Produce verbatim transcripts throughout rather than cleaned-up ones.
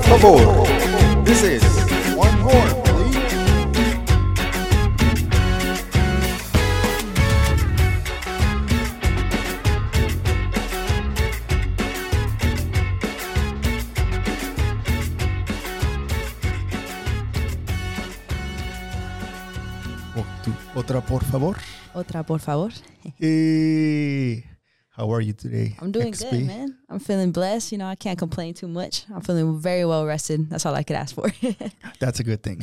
favor. This is one more, please. Otra, por favor. Otra, por favor. Hey, how are you today? I'm doing X P? good, man. I'm feeling blessed. You know, I can't complain too much. I'm feeling very well rested. That's all I could ask for. That's a good thing.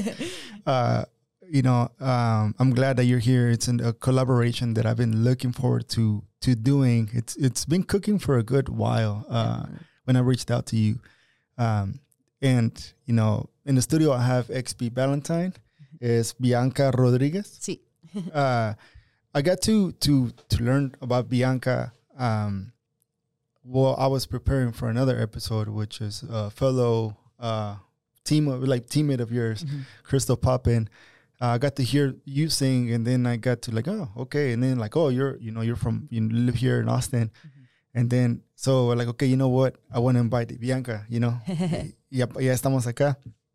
uh, you know, um, I'm glad that you're here. It's an, a collaboration that I've been looking forward to to doing. It's it's been cooking for a good while. Uh, mm-hmm. When I reached out to you, um, and you know, in the studio I have X P Valentine. Is Bianca Rodriguez. Sí. uh, I got to to to learn about Bianca. Um, well, I was preparing for another episode, which is a fellow uh, team of, like teammate of yours, mm-hmm. Crystal Poppin. Uh, I got to hear you sing, and then I got to like, oh, okay, and then like, oh, you're you know you're from you live here in Austin, mm-hmm. and then so like, okay, you know what? I want to invite Bianca. You know, ya ya estamos acá.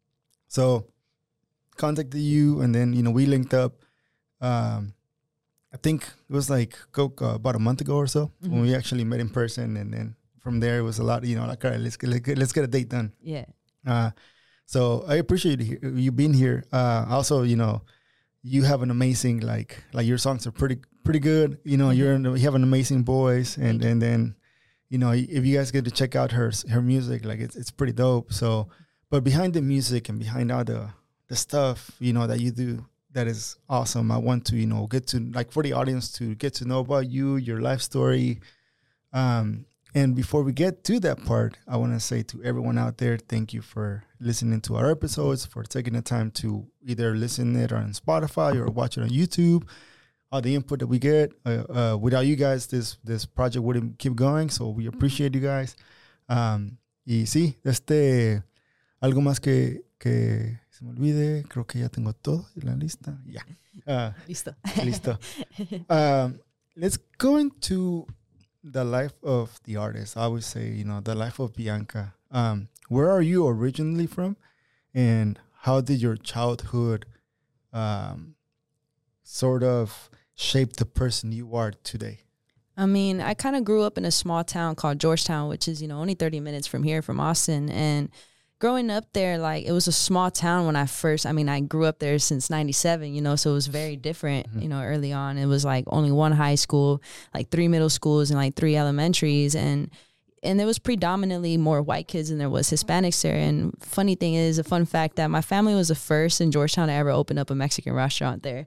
So. Contacted you, and then you know we linked up. Um, I think it was like uh, about a month ago or so mm-hmm. when we actually met in person, and then from there it was a lot. You know, like all right, let's get let's get, let's get a date done. Yeah. Uh, so I appreciate you being here. Uh, also, you know, you have an amazing like like your songs are pretty pretty good. You know, mm-hmm. you're in, you have an amazing voice, and and then you know if you guys get to check out her her music, like it's it's pretty dope. So, but behind the music and behind all the the stuff, you know, that you do that is awesome. I want to, you know, get to, like, for the audience to get to know about you, your life story. Um, and before we get to that part, I want to say to everyone out there, thank you for listening to our episodes, for taking the time to either listen it on Spotify or watch it on YouTube. All the input that we get. Uh, uh, without you guys, this this project wouldn't keep going. So we appreciate you guys. Um, y sí, este, algo más que, que se me olvide, creo que ya tengo todo en la lista. Yeah. Uh, listo. listo. Um, let's go into the life of the artist. I always say, you know, the life of Bianca. Um, where are you originally from? And how did your childhood um, sort of shape the person you are today? I mean, I kind of grew up in a small town called Georgetown, which is, you know, only thirty minutes from here, from Austin. And growing up there, like, it was a small town when I first, I mean, I grew up there since ninety-seven, you know, so it was very different, mm-hmm. you know, early on. It was like only one high school, like three middle schools and like three elementaries. And and there was predominantly more white kids than there was Hispanics there. And funny thing is, a fun fact that my family was the first in Georgetown to ever open up a Mexican restaurant there.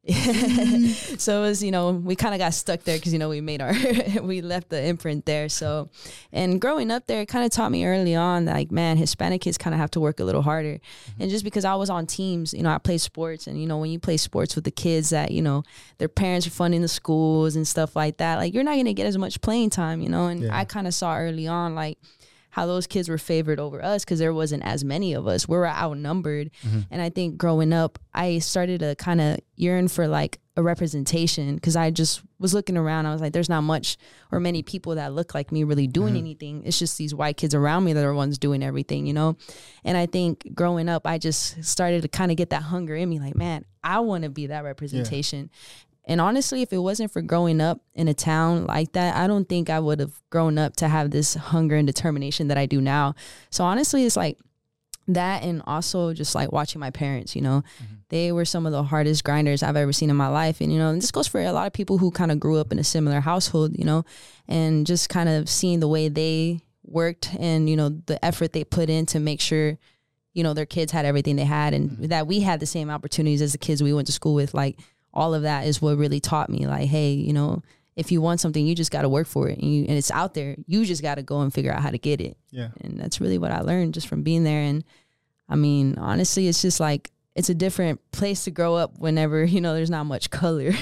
So it was, you know, we kind of got stuck there because, you know, we made our, we left the imprint there. So, and growing up there, it kind of taught me early on, like, man, Hispanic kids kind of have to work a little harder. Mm-hmm. And just because I was on teams, you know, I played sports, and, you know, when you play sports with the kids that, you know, their parents are funding the schools and stuff like that, like, you're not going to get as much playing time, you know, and yeah. I kind of saw early on, like, how those kids were favored over us because there wasn't as many of us. We were outnumbered. Mm-hmm. And I think growing up, I started to kind of yearn for like a representation because I just was looking around. I was like, there's not much or many people that look like me really doing mm-hmm. anything. It's just these white kids around me that are ones doing everything, you know? And I think growing up, I just started to kind of get that hunger in me. Like, man, I want to be that representation. Yeah. And honestly, if it wasn't for growing up in a town like that, I don't think I would have grown up to have this hunger and determination that I do now. So honestly, it's like that, and also just like watching my parents, you know, mm-hmm. they were some of the hardest grinders I've ever seen in my life. And, you know, and this goes for a lot of people who kind of grew up in a similar household, you know, and just kind of seeing the way they worked and, you know, the effort they put in to make sure, you know, their kids had everything they had, and mm-hmm. that we had the same opportunities as the kids we went to school with. Like, all of that is what really taught me, like, hey, you know, if you want something, you just got to work for it, and, you, and it's out there. You just got to go and figure out how to get it. Yeah. And that's really what I learned just from being there. And I mean, honestly, it's just like, it's a different place to grow up whenever, you know, there's not much color.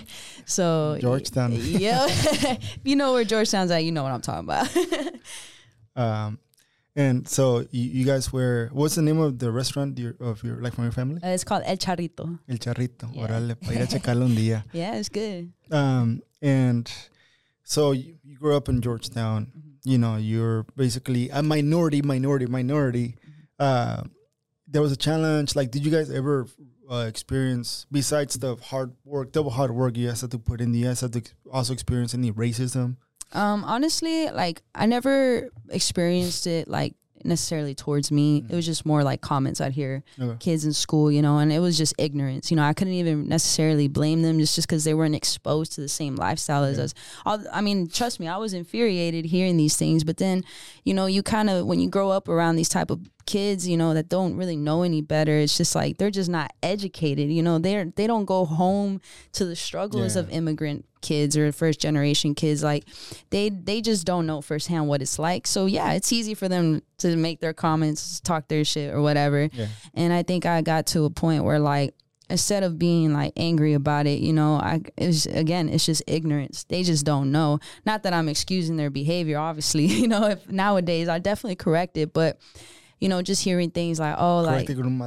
So Georgetown. Yeah. If you know where Georgetown's at, you know what I'm talking about. um, And so you, you guys were, what's the name of the restaurant your, of your, like, from your family? Uh, it's called El Charrito. El Charrito. Yeah. Órale, para ir a checarlo un día. Yeah, it's good. Um, and so you, you grew up in Georgetown. Mm-hmm. you know, you're basically a minority, minority, minority. Uh, there was a challenge. Like, did you guys ever uh, experience, besides the hard work, double hard work you guys had to put in, you guys had to also experience any racism? Um, honestly, like, I never experienced it, like, necessarily towards me. Mm-hmm. It was just more like comments I'd hear okay. kids in school, you know, and it was just ignorance. You know, I couldn't even necessarily blame them just just because they weren't exposed to the same lifestyle as yeah. us. All, I mean, trust me, I was infuriated hearing these things. But then, you know, you kind of, when you grow up around these type of kids, you know, that don't really know any better, it's just like they're just not educated. You know, they're they don't go home to the struggles yeah. of immigrant kids or first generation kids. Like they they just don't know firsthand what it's like. So yeah, it's easy for them to make their comments, talk their shit or whatever. Yeah. And I think I got to a point where, like, instead of being like angry about it, you know, I it's again, it's just ignorance. They just don't know. Not that I'm excusing their behavior, obviously. You know, if nowadays I definitely correct it, but you know, just hearing things like, oh, like,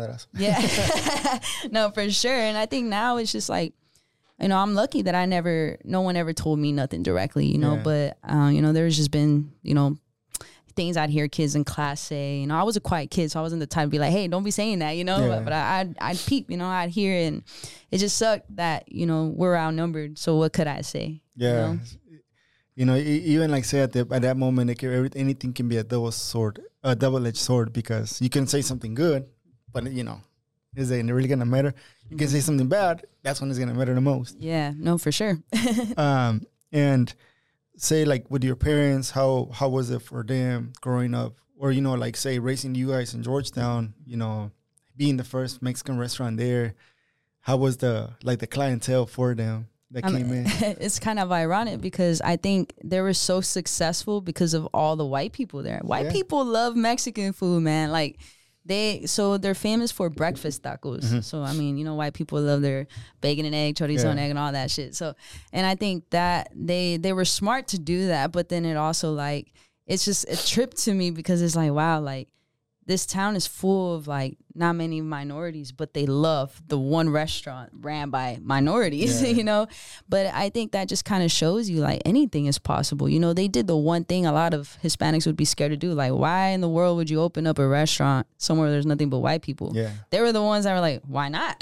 yeah, no, for sure. And I think now it's just like, you know, I'm lucky that I never, no one ever told me nothing directly, you know, yeah. but, uh, you know, there's just been, you know, things I'd hear kids in class say. You know, I was a quiet kid, so I wasn't the type to be like, hey, don't be saying that, you know, yeah. but I, I'd, I'd peep, you know, I'd hear it, and it just sucked that, you know, we're outnumbered, so what could I say? Yeah. You know, you know even like say at, the, at that moment, like, anything can be a double sword, a double-edged sword, because you can say something good, but, you know, is it really going to matter? You can say something bad, that's when it's going to matter the most. Yeah, no, for sure. um, and say, like, with your parents, how how was it for them growing up? Or, you know, like, say, raising you guys in Georgetown, you know, being the first Mexican restaurant there, how was the, like, the clientele for them that um, came in? It's kind of ironic because I think they were so successful because of all the white people there. White yeah. people love Mexican food, man. Like, They so they're famous for breakfast tacos. Mm-hmm. So I mean, you know, white people love their bacon and egg, chorizo yeah. and egg, and all that shit. So, and I think that they they were smart to do that, but then it also, like, it's just a trip to me because it's like, wow, like, this town is full of, like, not many minorities, but they love the one restaurant ran by minorities, yeah. you know? But I think that just kind of shows you, like, anything is possible. You know, they did the one thing a lot of Hispanics would be scared to do. Like, why in the world would you open up a restaurant somewhere there's nothing but white people? Yeah. They were the ones that were like, why not?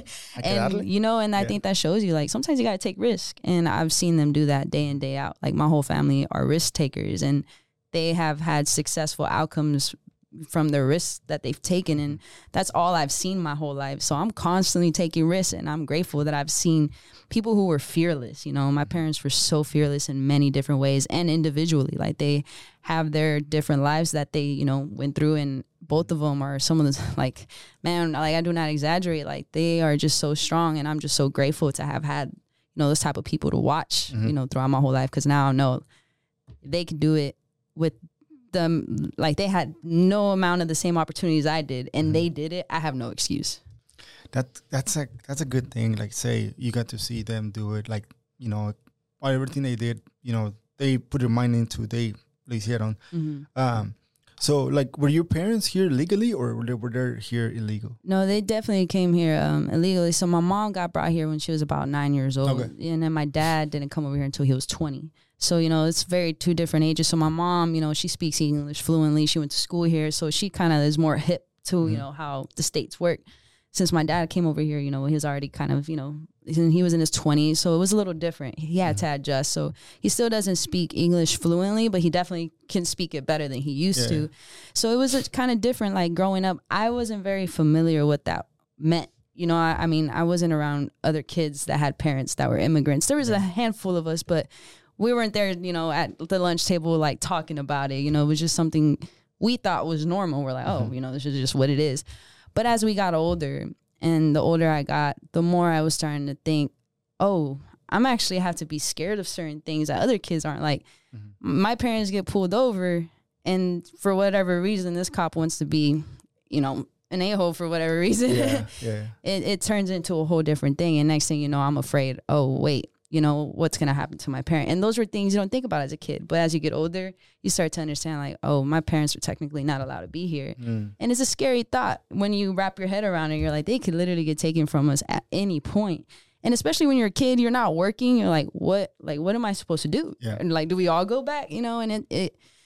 And, you know, and I yeah. think that shows you, like, sometimes you got to take risk. And I've seen them do that day in, day out. Like, my whole family are risk takers, and they have had successful outcomes from the risks that they've taken, and that's all I've seen my whole life. So I'm constantly taking risks, and I'm grateful that I've seen people who were fearless. You know, my parents were so fearless in many different ways and individually. Like, they have their different lives that they, you know, went through, and both of them are some of the, like, man, like, I do not exaggerate. Like, they are just so strong, and I'm just so grateful to have had, you know, those type of people to watch, mm-hmm. you know, throughout my whole life, because now I know they can do it with them. Like, they had no amount of the same opportunities I did, and mm-hmm. they did it. I have no excuse. That that's a that's a good thing. Like, say you got to see them do it. Like, you know, everything they did, you know, they put their mind into. They le hicieron. Mm-hmm. Um, so, like, were your parents here legally, or were they, were they here illegal? No, they definitely came here um, illegally. So my mom got brought here when she was about nine years old, okay. and then my dad didn't come over here until he was twenty. So, you know, it's very two different ages. So my mom, you know, she speaks English fluently. She went to school here. So she kind of is more hip to, mm-hmm. you know, how the States work. Since my dad came over here, you know, he was already kind of, you know, he was in his twenties. So it was a little different. He had mm-hmm. to adjust. So he still doesn't speak English fluently, but he definitely can speak it better than he used yeah. to. So it was kind of different. Like, growing up, I wasn't very familiar what that meant. You know, I, I mean, I wasn't around other kids that had parents that were immigrants. There was yeah. a handful of us, but we weren't there, you know, at the lunch table, like, talking about it. You know, it was just something we thought was normal. We're like, oh, you know, this is just what it is. But as we got older, and the older I got, the more I was starting to think, oh, I'm actually have to be scared of certain things that other kids aren't. Like, mm-hmm. my parents get pulled over, and for whatever reason, this cop wants to be, you know, an a-hole for whatever reason. Yeah, yeah. it, it turns into a whole different thing. And next thing you know, I'm afraid, oh, wait. You know, what's going to happen to my parent? And those were things you don't think about as a kid. But as you get older, you start to understand, like, oh, my parents are technically not allowed to be here. Mm. And it's a scary thought when you wrap your head around it. You're like, they could literally get taken from us at any point. And especially when you're a kid, you're not working. You're like, what, like, what am I supposed to do? Yeah. And like, do we all go back? You know, and it, it,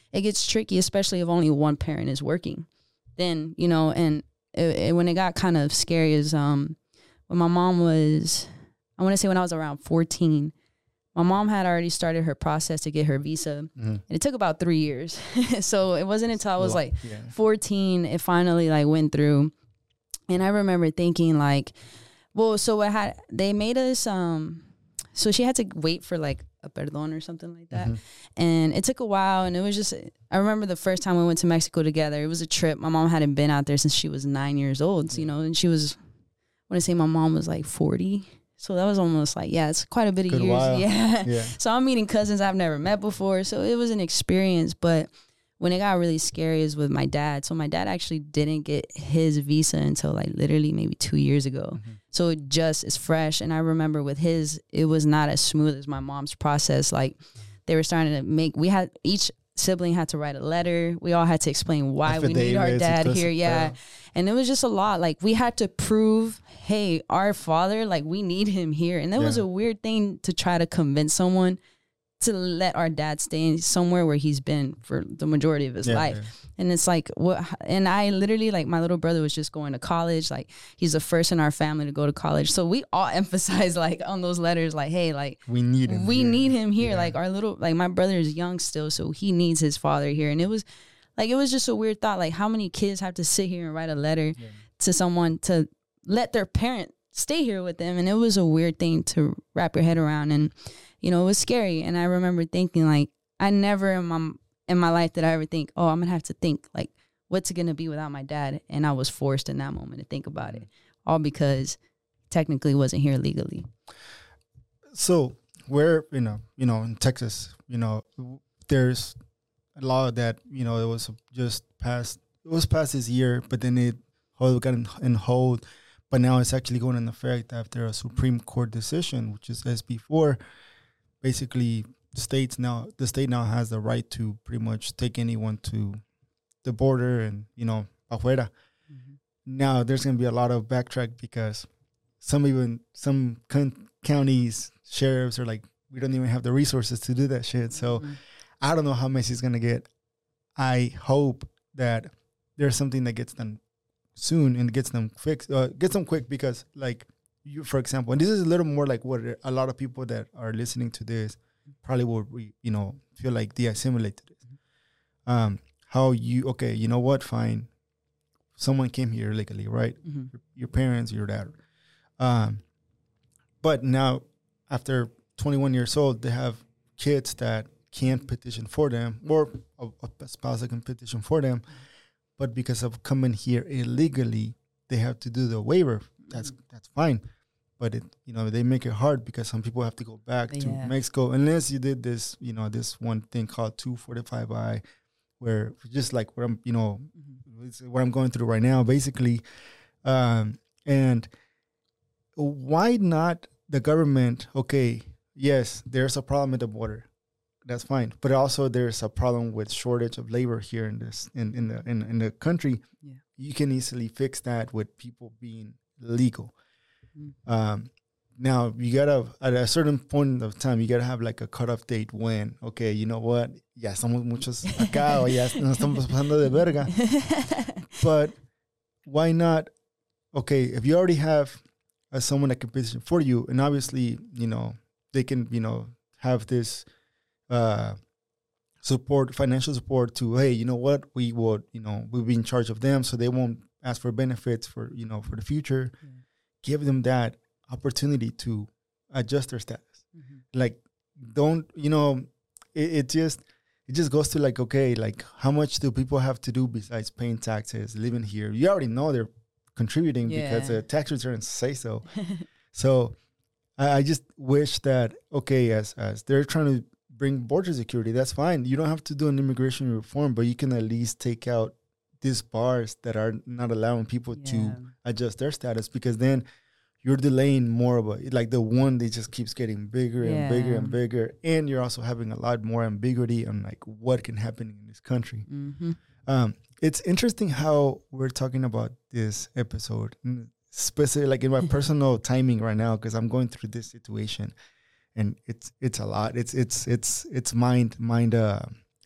it gets tricky, especially if only one parent is working. Then, you know, and it, it, when it got kind of scary is um, when my mom was, I want to say when I was around fourteen, my mom had already started her process to get her visa. Mm-hmm. And it took about three years. So it wasn't until I was like yeah. fourteen, it finally like went through. And I remember thinking like, well, so what had, they made us, um, so she had to wait for like a perdón or something like that. Mm-hmm. And it took a while. And it was just, I remember the first time we went to Mexico together, it was a trip. My mom hadn't been out there since she was nine years old, so, you know, and she was, I want to say my mom was like forty. So that was almost like, yeah, it's quite a bit of Good years. While. Yeah. yeah. So I'm meeting cousins I've never met before. So it was an experience. But when it got really scary is with my dad. So my dad actually didn't get his visa until like literally maybe two years ago. Mm-hmm. So it just is fresh. And I remember with his, it was not as smooth as my mom's process. Like they were starting to make, we had, each sibling had to write a letter. We all had to explain why we need our dad here. Yeah. And it was just a lot. Like we had to prove, hey, our father, like we need him here. And that yeah. was a weird thing to try to convince someone to let our dad stay somewhere where he's been for the majority of his yeah, life. Yeah. And it's like, what, and I literally, like my little brother was just going to college. Like he's the first in our family to go to college. So we all emphasize like on those letters, like, hey, like we need him we here. need him here. Yeah. Like our little, like my brother is young still, so he needs his father here. And it was like, it was just a weird thought. Like how many kids have to sit here and write a letter yeah. to someone to let their parent stay here with them? And it was a weird thing to wrap your head around. And, you know, it was scary. And I remember thinking like, I never in my, in my life did I ever think, oh, I'm going to have to think like, what's it going to be without my dad? And I was forced in that moment to think about it, all because technically wasn't here legally. So where, you know, you know, in Texas, you know, there's a law that, you know, it was just passed, it was passed this year, but then it got in, in hold. But now it's actually going into effect after a Supreme Court decision, which is S B four. Basically, the states now, the state now has the right to pretty much take anyone to the border and, you know, afuera. Mm-hmm. Now there's going to be a lot of backtrack because some even some con- counties, sheriffs are like, we don't even have the resources to do that shit. So mm-hmm. I don't know how messy it's going to get. I hope that there's something that gets done soon and gets them fixed, uh, gets them quick because like you, for example, and this is a little more like what a lot of people that are listening to this probably will, re, you know, feel like they assimilate to this. Mm-hmm. Um, how you, okay, you know what, fine. Someone came here illegally, right? Mm-hmm. Your, your parents, your dad. Um, but now after twenty-one years old, they have kids that can't petition for them or a, a spouse that can petition for them. Mm-hmm. But because of coming here illegally, they have to do the waiver. That's mm-hmm. that's fine. But it, you know, they make it hard because some people have to go back yeah. to Mexico unless you did this, you know, this one thing called two forty-five I, where just like where I'm, you know, mm-hmm. it's what I'm going through right now, basically. Um, and why not the government? Okay, yes, there's a problem at the border. That's fine, but also there's a problem with shortage of labor here in this in, in the in, in the country. Yeah. You can easily fix that with people being legal. Mm-hmm. Um, now you gotta at a certain point of time you gotta have like a cutoff date when okay, you know what? Ya estamos muchos acá o ya nos estamos pasando de verga. But why not? Okay, if you already have uh, someone that can petition for you, and obviously you know they can you know have this. Uh, support, financial support to, hey, you know what, we would, you know, we'll be in charge of them so they won't ask for benefits for, you know, for the future. Yeah. Give them that opportunity to adjust their status. Mm-hmm. Like, don't, you know, it, it just, it just goes to like, okay, like how much do people have to do besides paying taxes, living here? You already know they're contributing yeah. because the tax returns say so. So I, I just wish that, okay, as, as they're trying to bring border security, that's fine. You don't have to do an immigration reform, but you can at least take out these bars that are not allowing people yeah. to adjust their status, because then you're delaying more of a, like the one that just keeps getting bigger yeah. and bigger and bigger. And you're also having a lot more ambiguity on like what can happen in this country. Mm-hmm. Um, it's interesting how we're talking about this episode, especially like in my personal timing right now, because I'm going through this situation. And it's it's a lot. It's it's it's it's mind mind uh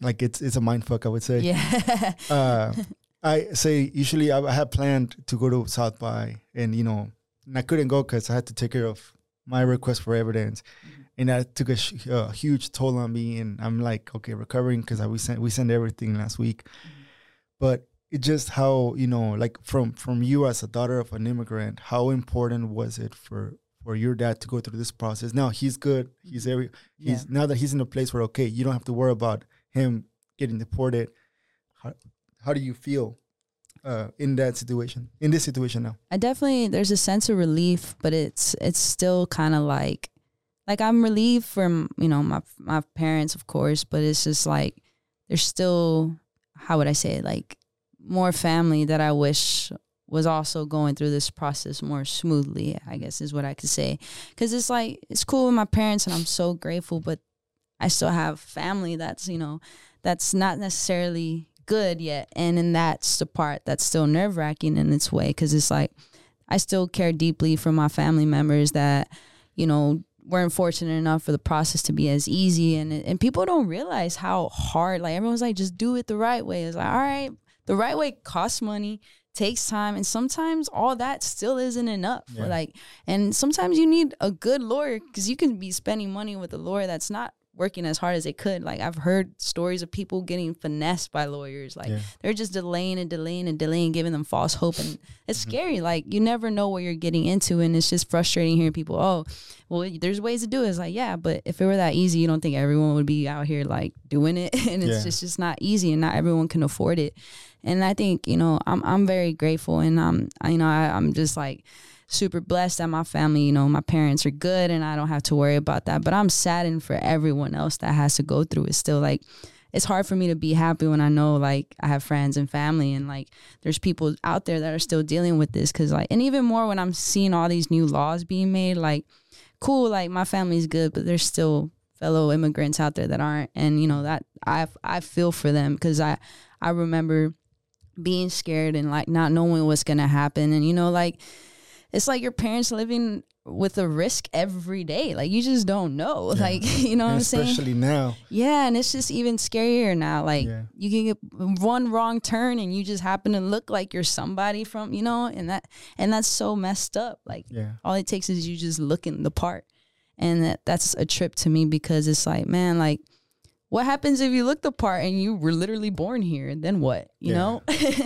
like it's it's a mind fuck, I would say. Yeah. uh, I say usually I, I had planned to go to South by, and you know, and I couldn't go because I had to take care of my request for evidence, mm-hmm. and that took a, sh- a huge toll on me. And I'm like, okay, recovering because we sent we sent everything last week, mm-hmm. but it just how, you know, like from from you as a daughter of an immigrant, how important was it for for your dad to go through this process? Now he's good. He's every he's yeah. now that he's in a place where okay, you don't have to worry about him getting deported. How how do you feel uh, in that situation? In this situation now? I definitely there's a sense of relief, but it's it's still kind of like like I'm relieved from, you know, my my parents, of course, but it's just like there's still, how would I say it, like more family that I wish was also going through this process more smoothly, I guess is what I could say. Because it's like, it's cool with my parents and I'm so grateful, but I still have family that's, you know, that's not necessarily good yet. And then that's the part that's still nerve wracking in its way. Because it's like, I still care deeply for my family members that, you know, weren't fortunate enough for the process to be as easy. And, and people don't realize how hard, like everyone's like, just do it the right way. It's like, all right, the right way costs money, takes time, and sometimes all that still isn't enough. Yeah. Like, and sometimes you need a good lawyer because you can be spending money with a lawyer that's not working as hard as they could. Like I've heard stories of people getting finessed by lawyers. Like yeah. they're just delaying and delaying and delaying, giving them false hope, and it's mm-hmm. scary. Like you never know what you're getting into, and it's just frustrating hearing people, oh, well, there's ways to do it. It's like, yeah, but if it were that easy, you don't think everyone would be out here like doing it, and it's yeah. just just not easy, and not everyone can afford it. And I think, you know, I'm I'm very grateful, and I'm you know I, I'm just like super blessed that my family, you know, my parents are good and I don't have to worry about that. But I'm saddened for everyone else that has to go through it still. Like, it's hard for me to be happy when I know, like, I have friends and family and, like, there's people out there that are still dealing with this. Cause, like, and even more when I'm seeing all these new laws being made, like, cool, like, my family's good, but there's still fellow immigrants out there that aren't. And, you know, that I I feel for them because I, I remember being scared and, like, not knowing what's going to happen. And, you know, like, it's like your parents living with a risk every day. Like, you just don't know. Yeah. Like, you know what I'm saying? Especially now. Yeah, and it's just even scarier now. Like, yeah. you can get one wrong turn and you just happen to look like you're somebody from, you know, and that and that's so messed up. Like, yeah. all it takes is you just looking the part. And that that's a trip to me because it's like, man, like, what happens if you look the part and you were literally born here? And then what? You yeah. know?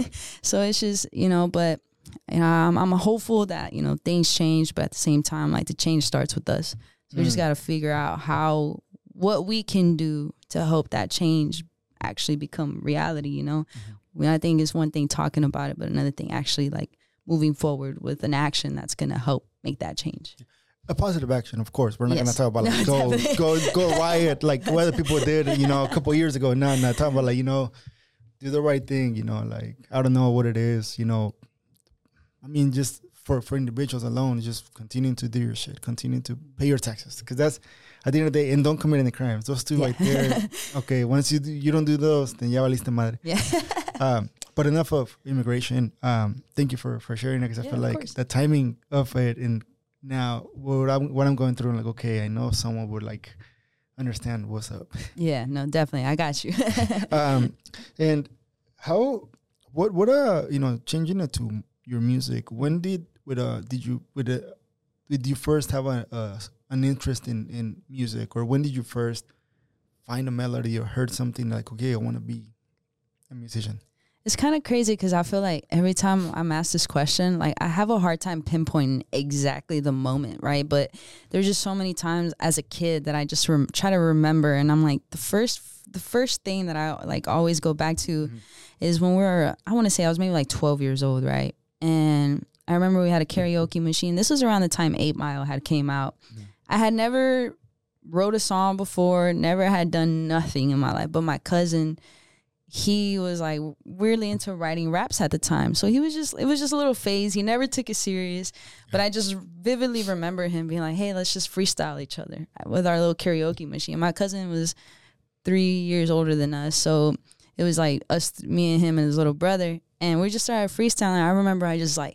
So it's just, you know, but you know, I'm, I'm hopeful that, you know, things change, but at the same time, like, the change starts with us. So mm. we just got to figure out how, what we can do to help that change actually become reality, you know? Mm-hmm. I mean, I think it's one thing talking about it, but another thing actually, like, moving forward with an action that's going to help make that change. A positive action, of course. We're not yes. going to talk about, like, no, go, go, go riot, like what other people did, you know, a couple of years ago. No, not talking about, like, you know, do the right ththing, you know, like, I don't know what it is, you know. I mean, just for, for individuals alone, just continuing to do your shit, continuing to pay your taxes, because that's at the end of the day, and don't commit any crimes. Those two yeah. right there. Okay, once you do, you don't do those, then ya valiste madre. Yeah. um, but enough of immigration. Um, thank you for, for sharing it, because I yeah, feel like course. the timing of it, and now what I'm what I'm going through, I'm like, okay, I know someone would like understand what's up. Yeah, no, definitely, I got you. um, and how what what uh you know changing it to your music, when did with uh did you with a did you first have a, a an interest in in music, or when did you first find a melody or heard something like, okay, I want to be a musician? It's kind of crazy because I feel like every time I'm asked this question, like, I have a hard time pinpointing exactly the moment, right? But there's just so many times as a kid that I just rem- try to remember, and I'm like, the first the first thing that I like always go back to mm-hmm. is when we were, I want to say I was maybe like twelve years old, right? And I remember we had a karaoke machine. This was around the time eight mile had came out. Mm-hmm. I had never wrote a song before, never had done nothing in my life. But my cousin, he was like weirdly into writing raps at the time. So he was just, it was just a little phase. He never took it serious. But I just vividly remember him being like, hey, let's just freestyle each other with our little karaoke machine. My cousin was three years older than us. So it was like us, me and him and his little brother. And we just started freestyling. I remember I just like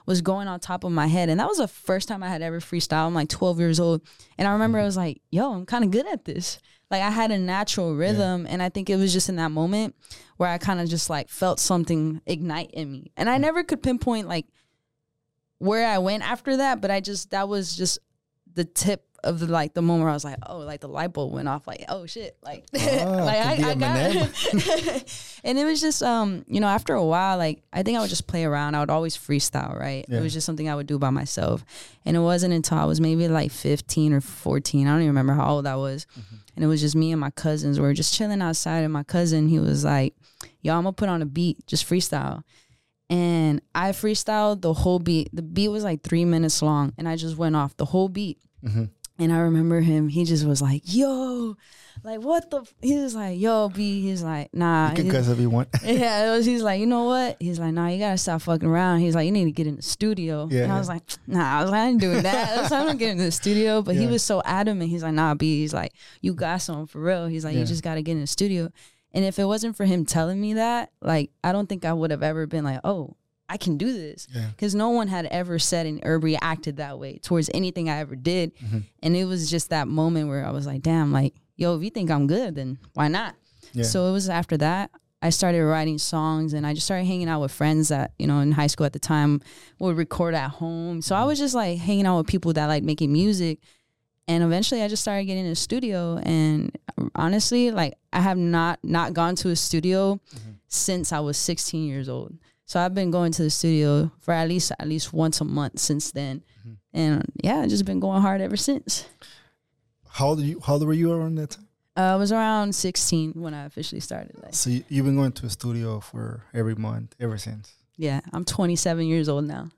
was going on top of my head. And that was the first time I had ever freestyled. I'm like twelve years old. And I remember I was like, yo, I'm kind of good at this. Like I had a natural rhythm. Yeah. And I think it was just in that moment where I kind of just like felt something ignite in me. And I never could pinpoint like where I went after that, but I just, that was just the tip of the like the moment where I was like, oh, like the light bulb went off, like, oh shit, like, oh, like I, I got it. And it was just um you know, after a while, like I think I would just play around. I would always freestyle, right? Yeah. It was just something I would do by myself. And it wasn't until I was maybe like fifteen or fourteen, I don't even remember how old I was, mm-hmm. and it was just me and my cousins. We were just chilling outside, and my cousin, he was like, yo, I'm gonna put on a beat, just freestyle. And I freestyled the whole beat. The beat was like three minutes long, and I just went off the whole beat. Mm-hmm. And I remember him, he just was like, yo, like, what the, f-? He was like, yo, B, he's like, nah. You can cuss if you want. Yeah, it was, he's like, you know what? He's like, nah, you gotta stop fucking around. He's like, you need to get in the studio. Yeah, and I was like, nah, I was like, I ain't doing that. So I'm gonna get in the studio. But yeah. he was so adamant. He's like, nah, B, he's like, you got something for real. He's like, yeah. you just gotta get in the studio. And if it wasn't for him telling me that, like, I don't think I would have ever been like, oh, I can do this, because yeah. no one had ever said and or reacted that way towards anything I ever did. Mm-hmm. And it was just that moment where I was like, damn, like, yo, if you think I'm good, then why not? Yeah. So it was after that I started writing songs, and I just started hanging out with friends that, you know, in high school at the time would record at home. So mm-hmm. I was just like hanging out with people that like making music. And eventually I just started getting in a studio, and honestly, like I have not, not gone to a studio mm-hmm. since I was sixteen years old. So I've been going to the studio for at least at least once a month since then, mm-hmm. and yeah, I've just been going hard ever since. How old are you? How old were you around that time? Uh, I was around sixteen when I officially started. Like. So you, you've been going to a studio for every month ever since. Yeah, I'm twenty-seven years old now.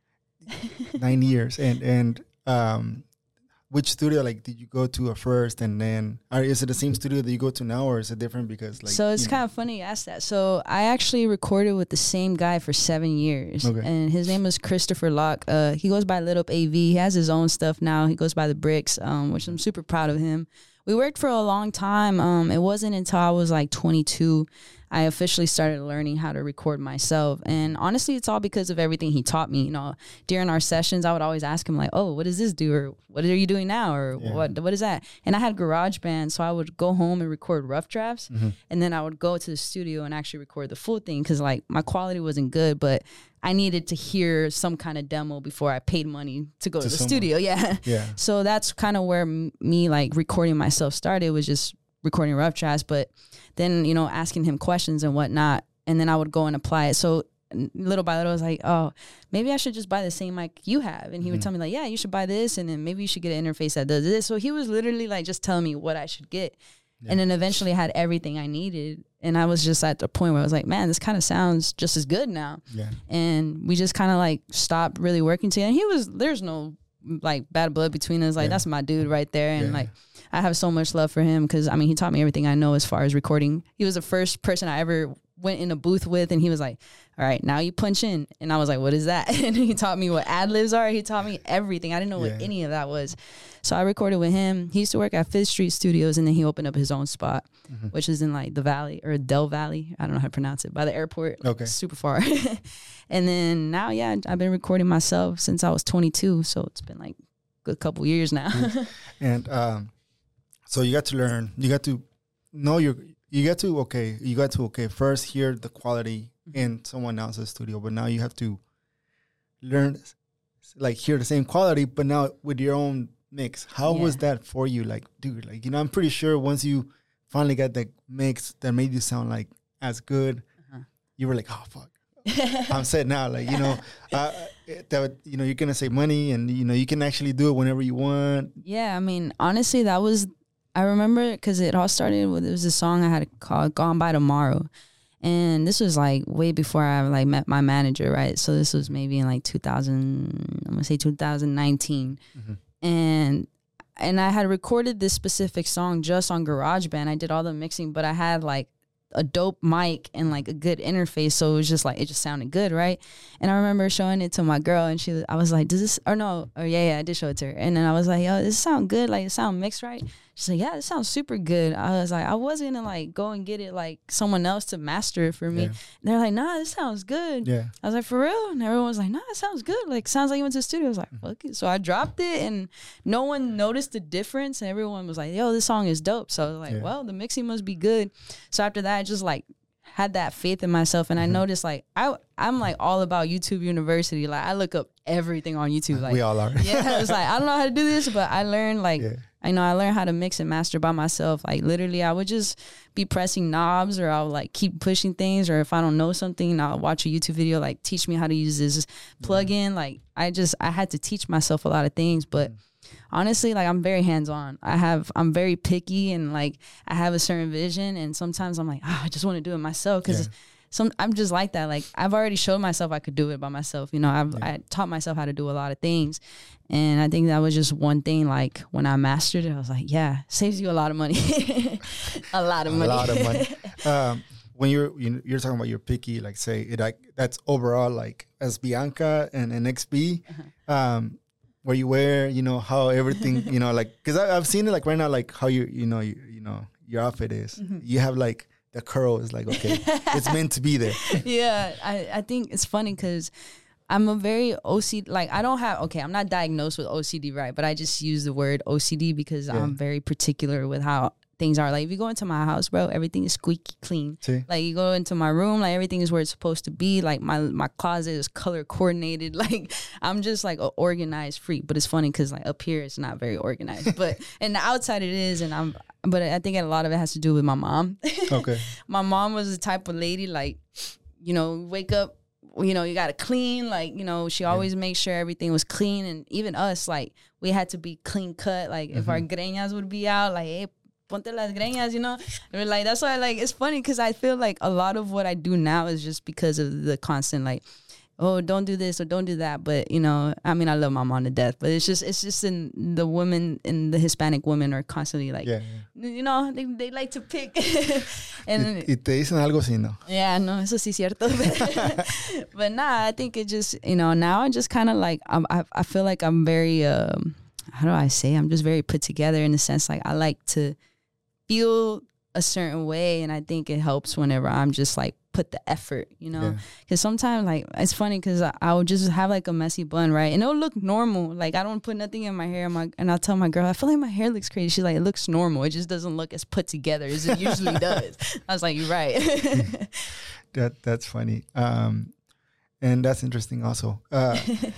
Nine years, and and um, which studio like did you go to at first, and then or is it the same studio that you go to now, or is it different? Because like so it's kind know. of funny you asked that. So I actually recorded with the same guy for seven years, okay. and his name was Christopher Locke. Uh, he goes by Little A V. He has his own stuff now. He goes by the Bricks, um, which I'm super proud of him. We worked for a long time. Um, it wasn't until I was like twenty-two I officially started learning how to record myself. And honestly, it's all because of everything he taught me. You know, during our sessions, I would always ask him like, oh, what does this do? Or what are you doing now? Or yeah. what what is that? And I had GarageBand, so I would go home and record rough drafts. Mm-hmm. And then I would go to the studio and actually record the full thing, because like my quality wasn't good, but I needed to hear some kind of demo before I paid money to go to, to the someone. studio. Yeah. yeah. So that's kind of where m- me like recording myself started, was just recording rough drafts, but then, you know, asking him questions and whatnot. And then I would go and apply it. So little by little, I was like, oh, maybe I should just buy the same mic you have. And he mm-hmm. would tell me like, yeah, you should buy this. And then maybe you should get an interface that does this. So he was literally like just telling me what I should get. Yeah. And then eventually I had everything I needed. And I was just at the point where I was like, man, this kind of sounds just as good now. Yeah. And we just kind of like stopped really working together. And he was, there's no like bad blood between us. Like, yeah. that's my dude right there. And yeah. like, I have so much love for him, because I mean, he taught me everything I know as far as recording. He was the first person I ever went in a booth with, and he was like, all right, now you punch in. And I was like, what is that? And he taught me what ad-libs are. He taught me everything. I didn't know yeah. what any of that was. So I recorded with him. He used to work at Fifth Street Studios, and then he opened up his own spot, mm-hmm. which is in like the Valley, or Del Valley. I don't know how to pronounce it, by the airport. Okay. Super far. And then now, yeah, I've been recording myself since I was twenty-two. So it's been like a good couple years now. And um, so you got to learn, you got to know your, you got to, okay, you got to, okay, first hear the quality mm-hmm. in someone else's studio, but now you have to learn, like hear the same quality, but now with your own mix. How yeah. was that for you? Like, dude, like, you know, I'm pretty sure once you finally got that mix that made you sound like as good, uh-huh. you were like, oh, fuck. I'm set now. Like, you know, uh, that, you know, you're going to save money, and, you know, you can actually do it whenever you want. Yeah. I mean, honestly, that was, I remember, because it all started with, it was a song I had called Gone By Tomorrow. And this was like way before I like met my manager, right? So this was maybe in like two thousand, I'm gonna say two thousand nineteen. Mm-hmm. And and I had recorded this specific song just on GarageBand. I did all the mixing, but I had like a dope mic and like a good interface, so it was just like, it just sounded good, right? And I remember showing it to my girl, and she, I was like, does this, or no, or yeah, yeah, I did show it to her, and then I was like, yo, does this sound good? Like, it sound mixed right? She's like, yeah, it sounds super good. I was like, I was gonna like go and get it like someone else to master it for me. Yeah. And they're like, nah, this sounds good. Yeah. I was like, for real? And everyone was like, nah, it sounds good. Like, sounds like you went to the studio. I was like, fuck it. So I dropped it and no one noticed the difference. And everyone was like, yo, this song is dope. So I was like, Yeah. well, the mixing must be good. So after that, I just like had that faith in myself. And I Mm-hmm. noticed like, I, I'm like all about YouTube University. Like I look up everything on YouTube. Like We all are. yeah, I was like, I don't know how to do this, but I learned like, Yeah. I know I learned how to mix and master by myself. Like literally I would just be pressing knobs or I'll like keep pushing things. Or if I don't know something, I'll watch a YouTube video, like teach me how to use this plugin. Like I just, I had to teach myself a lot of things, but honestly, like I'm very hands-on. I have, I'm very picky and like I have a certain vision. And sometimes I'm like, oh, I just want to do it myself. Cause Yeah. some, I'm just like that. Like I've already showed myself I could do it by myself. You know, I've Yeah. I taught myself how to do a lot of things. And I think that was just one thing, like when I mastered it, I was like, yeah, saves you a lot of money. a lot of A money. lot of money. um, when you're you, you're talking about you're picky, like say it like that's overall like as Bianca and, and X B, Uh-huh. um, where you wear, you know how everything, you know, like because I've seen it like right now, like how you you know you, you know your outfit is. Mm-hmm. You have like the curl is like okay, it's meant to be there. yeah, I, I think it's funny because I'm a very O C D, like I don't have, okay, I'm not diagnosed with O C D, right? But I just use the word O C D because Yeah. I'm very particular with how things are. Like if you go into my house, bro, everything is squeaky clean. See? Like you go into my room, like everything is where it's supposed to be. Like my my closet is color coordinated. Like I'm just like an organized freak. But it's funny because like up here it's not very organized, but and the outside it is. And I'm, but I think a lot of it has to do with my mom. Okay. My mom was the type of lady like, you know, wake up, you know, you got to clean. Like, you know, she always makes sure everything was clean. And even us, like, we had to be clean cut. Like, if our greñas would be out, like, hey, ponte las greñas, you know? And we're like, that's why, like, it's funny because I feel like a lot of what I do now is just because of the constant, like, oh, don't do this or don't do that. But, you know, I mean, I love my mom to death. But it's just, it's just in the women, in the Hispanic women are constantly like, Yeah. you know, they, they like to pick. and Y, y te dicen algo así, ¿no? yeah, no, eso sí es cierto. But nah, I think it just, you know, now I just kind of like, I'm, I, I feel like I'm very, um, how do I say? I'm just very put together in the sense like I like to feel a certain way. And I think it helps whenever I'm just like put the effort, you know? Yeah. Because sometimes like, it's funny because I'll just have like a messy bun, right? And it'll look normal. Like I don't put nothing in my hair. My, and I'll tell my girl, I feel like my hair looks crazy. She's like, it looks normal. It just doesn't look as put together as it usually does. I was like, you're right. That that's funny. Um, and that's interesting also. Uh,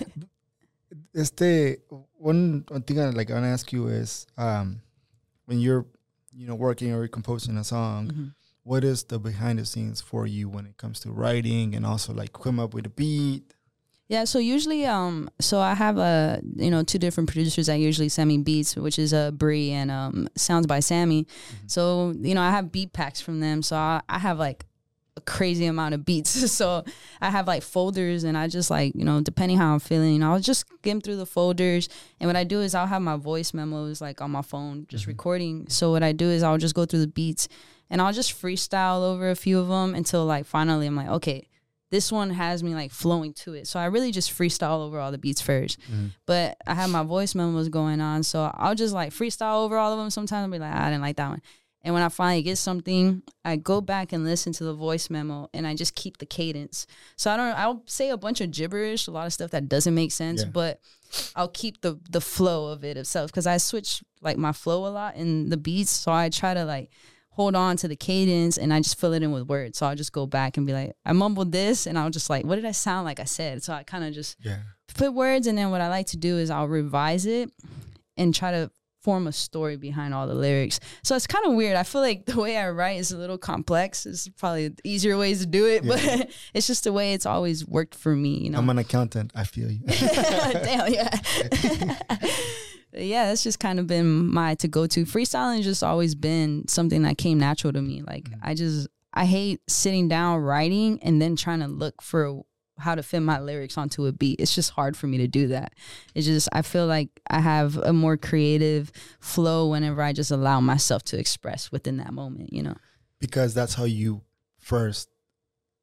este one one thing I like I want to ask you is um, when you're you know working or composing a song, Mm-hmm. what is the behind the scenes for you when it comes to writing and also like come up with a beat? Yeah, so usually, um, so I have a you know two different producers that usually send me beats, which is uh, Bree and um, Sounds by Sammy. So you know I have beat packs from them, so I, I have like a crazy amount of beats. So I have like folders, and I just like you know depending how I'm feeling, you know, I'll just skim through the folders. And what I do is I'll have my voice memos like on my phone, just recording. So what I do is I'll just go through the beats, and I'll just freestyle over a few of them until like finally I'm like, okay, this one has me like flowing to it. So I really just freestyle over all the beats first. Mm-hmm. But I have my voice memos going on. So I'll just like freestyle over all of them. Sometimes I'll be like, I didn't like that one. And when I finally get something, I go back and listen to the voice memo and I just keep the cadence. So I don't, I'll say a bunch of gibberish, a lot of stuff that doesn't make sense, Yeah. but I'll keep the, the flow of it itself. Cause I switch like my flow a lot in the beats. So I try to like hold on to the cadence and I just fill it in with words. So I'll just go back and be like, I mumbled this and I'll just like, what did I sound like I said? So I kind of just Yeah. put words, and then what I like to do is I'll revise it and try to form a story behind all the lyrics. So it's kind of weird. I feel like the way I write is a little complex. It's probably easier ways to do it, Yeah. but it's just the way it's always worked for me, you know. I'm an accountant. I feel you. Damn, yeah. Yeah, that's just kind of been my to go to. Freestyling has just always been something that came natural to me. Like I just I hate sitting down writing and then trying to look for how to fit my lyrics onto a beat. It's just hard for me to do that. It's just I feel like I have a more creative flow whenever I just allow myself to express within that moment, you know. Because that's how you first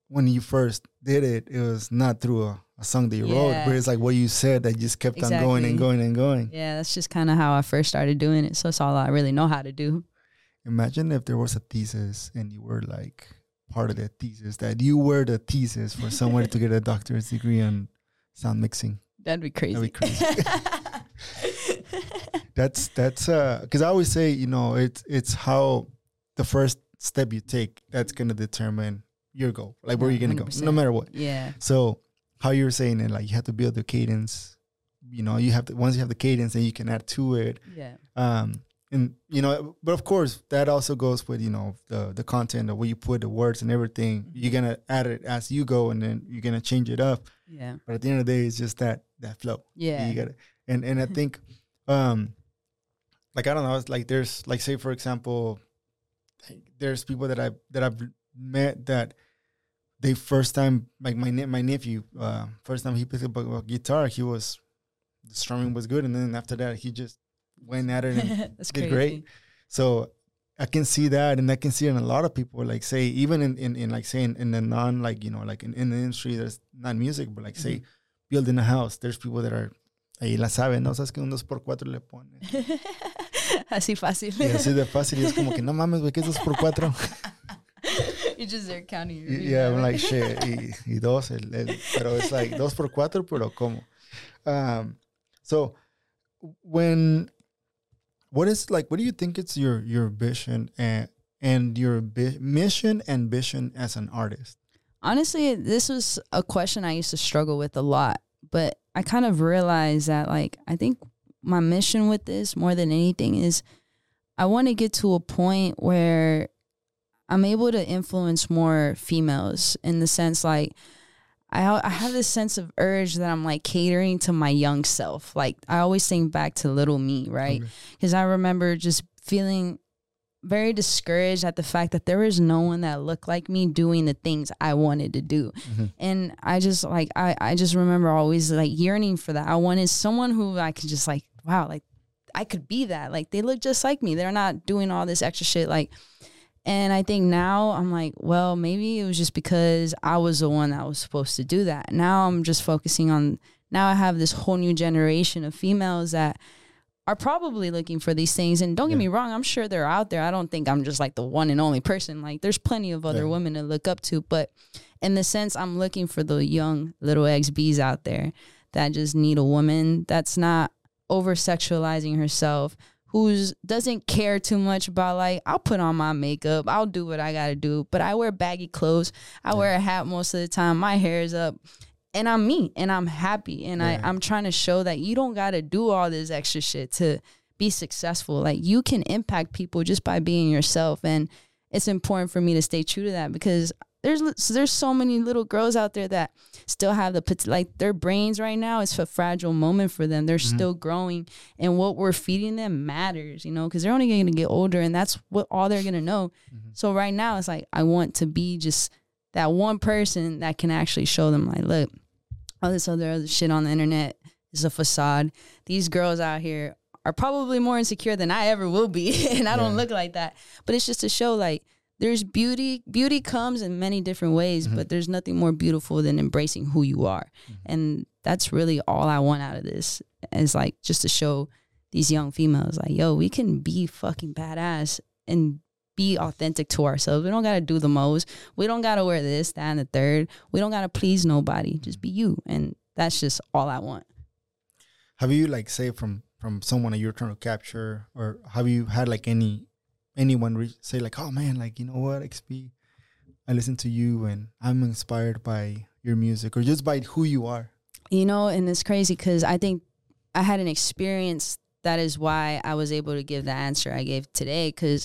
when you first did it, it was not through a, a song that you Yeah. wrote, but it's like what you said that just kept Exactly. on going and going and going. Yeah, that's just kind of how I first started doing it. So it's all I really know how to do. Imagine if there was a thesis and you were like part of the thesis, that you were the thesis for someone to get a doctorate degree on sound mixing. That'd be crazy. That'd be crazy. that's that's uh because I always say, you know, it's it's how the first step you take that's gonna determine your goal, like where Yeah, you're gonna one hundred percent. go, no matter what. Yeah. So how you're saying it, like you have to build the cadence. You know, you have to once you have the cadence, then you can add to it. Yeah. Um, and you know, but of course that also goes with, you know, the the content, the way you put the words and everything. Mm-hmm. You're gonna add it as you go, and then you're gonna change it up. Yeah. But at the end of the day, it's just that that flow. Yeah. You gotta, and and I think, um, like I don't know, it's like there's like say for example, like, there's people that I that I've met that they first time, like my ne- my nephew, uh, first time he picked up a, a guitar, he was the strumming was good, and then after that he just went at it and That's did crazy. great. So I can see that, and I can see it in a lot of people. Like say, even in, in, in like say in, in the non like you know like in, in the industry that's not music, but like say Mm-hmm. building a house. There's people that are ahí la saben, no sabes que un dos por cuatro le ponen. Así fácil. Y así de fácil y es como que no mames, güey, ¿qué es dos por cuatro? You're just there counting your Y- yeah, I'm like shit. Y, y dos, el, el, pero it's like dos por cuatro, pero como. Um, so when what is like what do you think it's your your vision and and your bi- mission and vision as an artist? Honestly, this was a question I used to struggle with a lot, but I kind of realized that, like, I think my mission with this more than anything is I want to get to a point where I'm able to influence more females, in the sense, like, I I have this sense of urge that I'm like catering to my young self. Like, I always think back to little me, right? Because I remember just feeling very discouraged at the fact that there was no one that looked like me doing the things I wanted to do. Mm-hmm. And I just like, I, I just remember always like yearning for that. I wanted someone who I could just like, wow, like I could be that. Like they look just like me. They're not doing all this extra shit. Like, and I think now I'm like, well, maybe it was just because I was the one that was supposed to do that. Now I'm just focusing on, now I have this whole new generation of females that are probably looking for these things. And don't get Yeah. me wrong, I'm sure they're out there. I don't think I'm just like the one and only person. Like there's plenty of other Yeah. women to look up to. But in the sense, I'm looking for the young little X Bs out there that just need a woman that's not over sexualizing herself, who's doesn't care too much about like, I'll put on my makeup, I'll do what I gotta do, but I wear baggy clothes, I Yeah. wear a hat most of the time, my hair is up, and I'm me, and I'm happy, and Yeah. I, I'm trying to show that you don't gotta do all this extra shit to be successful. Like you can impact people just by being yourself, and it's important for me to stay true to that, because there's there's so many little girls out there that still have the pot- like their brains right now. It's a fragile moment for them. They're Mm-hmm. still growing, and what we're feeding them matters, you know, because they're only going to get older, and that's what all they're going to know. Mm-hmm. So right now, it's like I want to be just that one person that can actually show them, like, look, all this other other shit on the internet is a facade. These girls out here are probably more insecure than I ever will be, and I don't Yeah. look like that. But it's just to show, like, there's beauty. Beauty comes in many different ways, Mm-hmm. but there's nothing more beautiful than embracing who you are. And that's really all I want out of this, is like just to show these young females, like, yo, we can be fucking badass and be authentic to ourselves. We don't got to do the most. We don't got to wear this, that, and the third. We don't got to please nobody. Just be you. And that's just all I want. Have you like say from from someone that you're trying to capture, or have you had like any anyone re- say like, oh man, like, you know what, X P, I listen to you and I'm inspired by your music, or just by who you are? You know, and it's crazy because I think I had an experience that is why I was able to give the answer I gave today. Because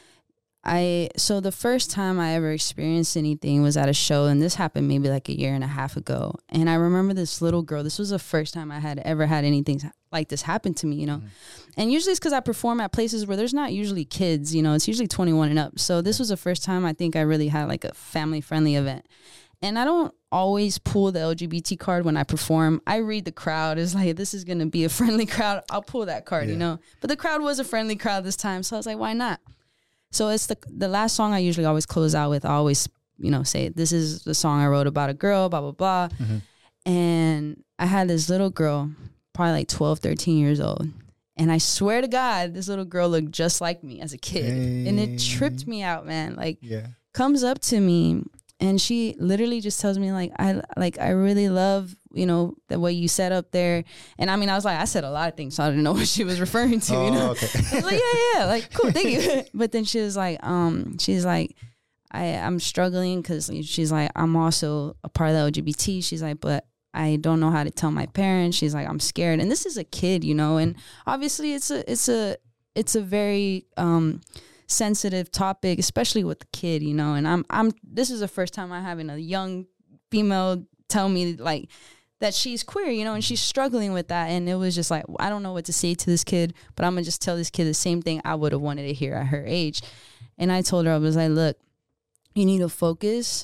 I, so the first time I ever experienced anything was at a show, and this happened maybe like a year and a half ago. And I remember this little girl, this was the first time I had ever had anything like this happen to me, you know. Mm-hmm. And usually it's because I perform at places where there's not usually kids, you know, it's usually twenty-one and up. So this was the first time I think I really had like a family friendly event. And I don't always pull the L G B T card when I perform. I read the crowd. It's like, this is going to be a friendly crowd. I'll pull that card, yeah. you know. But the crowd was a friendly crowd this time. So I was like, why not? So it's the the last song I usually always close out with. I always you know, say, this is the song I wrote about a girl, blah, blah, blah. Mm-hmm. And I had this little girl, probably like twelve, thirteen years old. And I swear to God, this little girl looked just like me as a kid. Hey. And it tripped me out, man. Like, yeah. comes up to me and she literally just tells me, like, I like I really love, you know, the way you set up there. And I mean, I was like, I said a lot of things, so I didn't know what she was referring to, oh, you know? Okay. I was like, yeah, yeah, like, cool, thank you. But then she was like, um, she's like, I, I'm struggling because she's like, I'm also a part of the L G B T. She's like, but I don't know how to tell my parents. She's like, I'm scared. And this is a kid, you know, and obviously it's a, it's a, it's a very, um, sensitive topic, especially with the kid, you know, and I'm, I'm, this is the first time I'm having a young female tell me like that she's queer, you know, and she's struggling with that. And it was just like, I don't know what to say to this kid, but I'm gonna just tell this kid the same thing I would have wanted to hear at her age. And I told her, I was like, look, you need to focus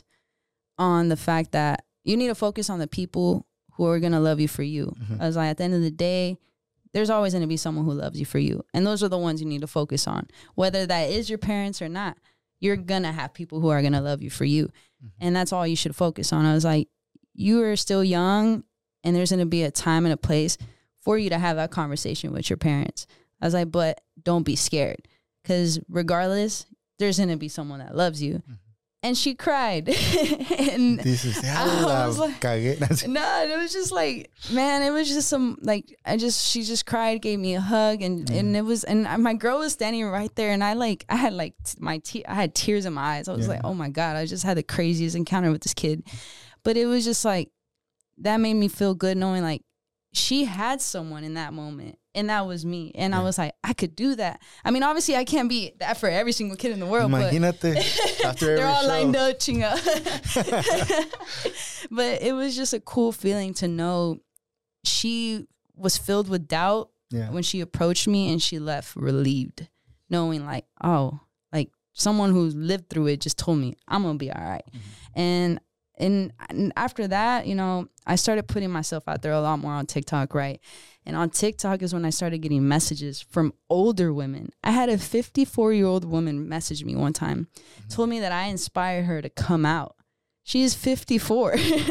on the fact that you need to focus on the people who are going to love you for you. Mm-hmm. I was like, at the end of the day, there's always going to be someone who loves you for you. And those are the ones you need to focus on. Whether that is your parents or not, you're going to have people who are going to love you for you. Mm-hmm. And that's all you should focus on. I was like, you are still young and there's going to be a time and a place for you to have that conversation with your parents. I was like, but don't be scared because regardless, there's going to be someone that loves you. Mm-hmm. And she cried. And this is I was like, no, it was just like, man, it was just some, like, I just, she just cried, gave me a hug. And, mm. and it was, and my girl was standing right there. And I like, I had like my, te- I had tears in my eyes. I was yeah. like, oh my God, I just had the craziest encounter with this kid. But it was just like, that made me feel good knowing like she had someone in that moment. And that was me. And yeah. I was like, I could do that. I mean, obviously, I can't be that for every single kid in the world. Imagínate, but after every they're all show. Lined up, chinga. But it was just a cool feeling to know she was filled with doubt yeah. when she approached me and she left relieved, knowing like, oh, like someone who lived through it just told me I'm going to be all right. Mm-hmm. And, and and after that, you know, I started putting myself out there a lot more on TikTok, right? And on TikTok is when I started getting messages from older women. I had a fifty-four-year-old woman message me one time, mm-hmm. told me that I inspired her to come out. She is fifty-four.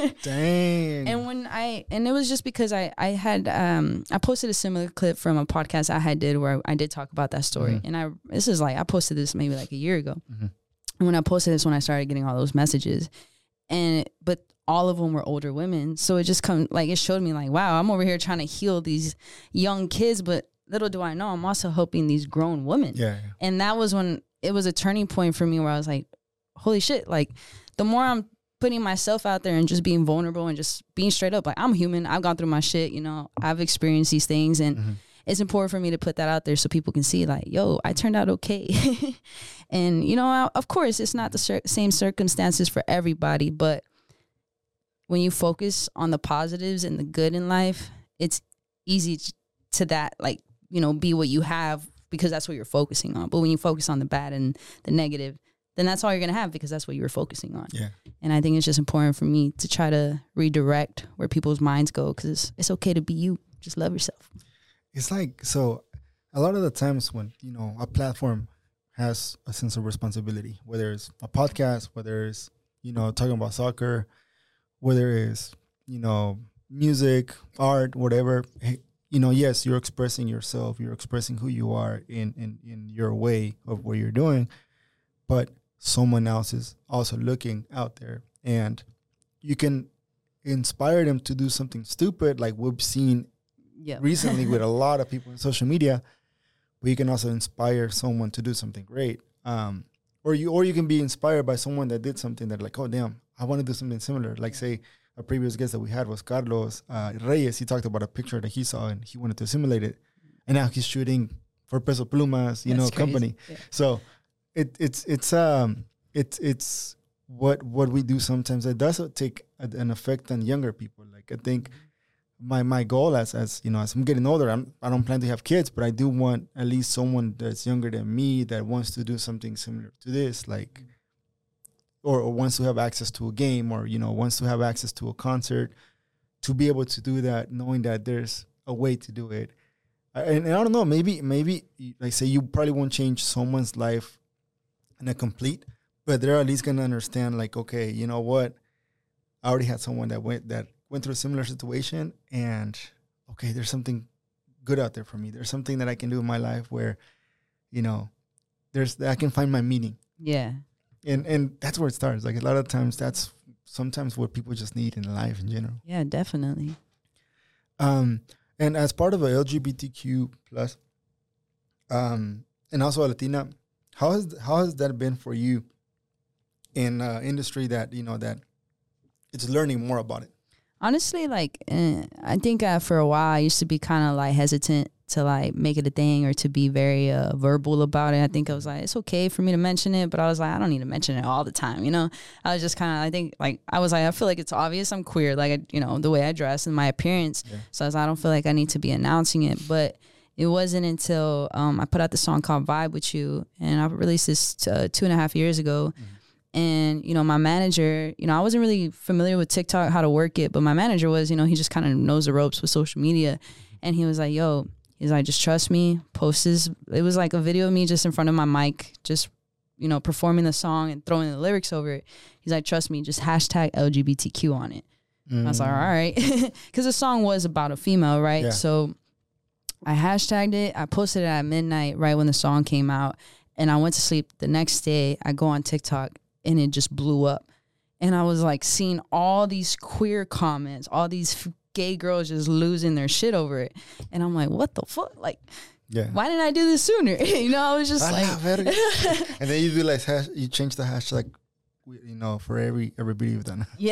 Dang. And when I, and it was just because I, I had, um, I posted a similar clip from a podcast I had did where I, I did talk about that story. Mm-hmm. And I, this is like, I posted this maybe like a year ago. Mm-hmm. And when I posted this, when I started getting all those messages and, but all of them were older women. So it just come like, it showed me like, wow, I'm over here trying to heal these young kids, but little do I know, I'm also helping these grown women. Yeah, yeah. And that was when it was a turning point for me where I was like, holy shit. Like the more I'm putting myself out there and just being vulnerable and just being straight up, like I'm human. I've gone through my shit, you know, I've experienced these things and mm-hmm. it's important for me to put that out there so people can see like, yo, I turned out okay. And, you know, of course it's not the cir- same circumstances for everybody, but when you focus on the positives and the good in life, it's easy to that, like, you know, be what you have because that's what you're focusing on. But when you focus on the bad and the negative, then that's all you're going to have because that's what you were focusing on. Yeah. And I think it's just important for me to try to redirect where people's minds go because it's, it's okay to be you. Just love yourself. It's like, so a lot of the times when, you know, a platform has a sense of responsibility, whether it's a podcast, whether it's, you know, talking about soccer, whether it's, you know, music, art, whatever, you know, yes, you're expressing yourself, you're expressing who you are in, in, in your way of what you're doing, but someone else is also looking out there and you can inspire them to do something stupid like we've seen yep. recently with a lot of people on social media, but you can also inspire someone to do something great. Um, or you or you can be inspired by someone that did something that like, oh, damn, I want to do something similar. Like, say, a previous guest that we had was Carlos uh, Reyes. He talked about a picture that he saw and he wanted to simulate it. And now he's shooting for Peso Plumas, you That's know, crazy. company. Yeah. So it, it's it's um it's it's what what we do sometimes. It does take a, an effect on younger people. Like, I think my my goal as as you know, as I'm getting older, I'm, I don't plan to have kids, but I do want at least someone that's younger than me that wants to do something similar to this, like, or, or wants to have access to a game, or, you know, wants to have access to a concert, to be able to do that, knowing that there's a way to do it. And, and I don't know, maybe maybe like say you probably won't change someone's life in a complete, but they're at least gonna understand, like, okay, you know what? I already had someone that went that went through a similar situation, and okay, there's something good out there for me. There's something that I can do in my life where, you know, there's I can find my meaning. Yeah. And and that's where it starts. Like a lot of times, that's sometimes what people just need in life in general. Yeah, definitely. Um, and as part of a L G B T Q plus, um, and also a Latina, how has how has that been for you in uh, industry that you know that it's learning more about it? Honestly, like uh, I think uh, for a while I used to be kind of like hesitant to like make it a thing or to be very uh, verbal about it. I think I was like, it's okay for me to mention it, but I was like, I don't need to mention it all the time, you know? I was just kind of, I think like, I was like, I feel like it's obvious I'm queer, like, I, you know, the way I dress and my appearance. Yeah. So I was like, I don't feel like I need to be announcing it. But it wasn't until um, I put out the song called Vibe With You, and I released this t- uh, two and a half years ago. Mm-hmm. And, you know, my manager, you know, I wasn't really familiar with TikTok, how to work it, but my manager was, you know, he just kind of knows the ropes with social media. And he was like, yo, he's like, just trust me, post this. It was like a video of me just in front of my mic, just, you know, performing the song and throwing the lyrics over it. He's like, trust me, just hashtag L G B T Q on it. Mm. I was like, all right. Because the song was about a female, right? Yeah. So I hashtagged it. I posted it at midnight right when the song came out. And I went to sleep. The next day, I go on TikTok and it just blew up. And I was like seeing all these queer comments, all these f- gay girls just losing their shit over it. And I'm like, what the fuck? Like, yeah. Why didn't I do this sooner? You know, I was just I like. And then you do like, hash, you change the hashtag, you know, for every everybody you've done. Yeah.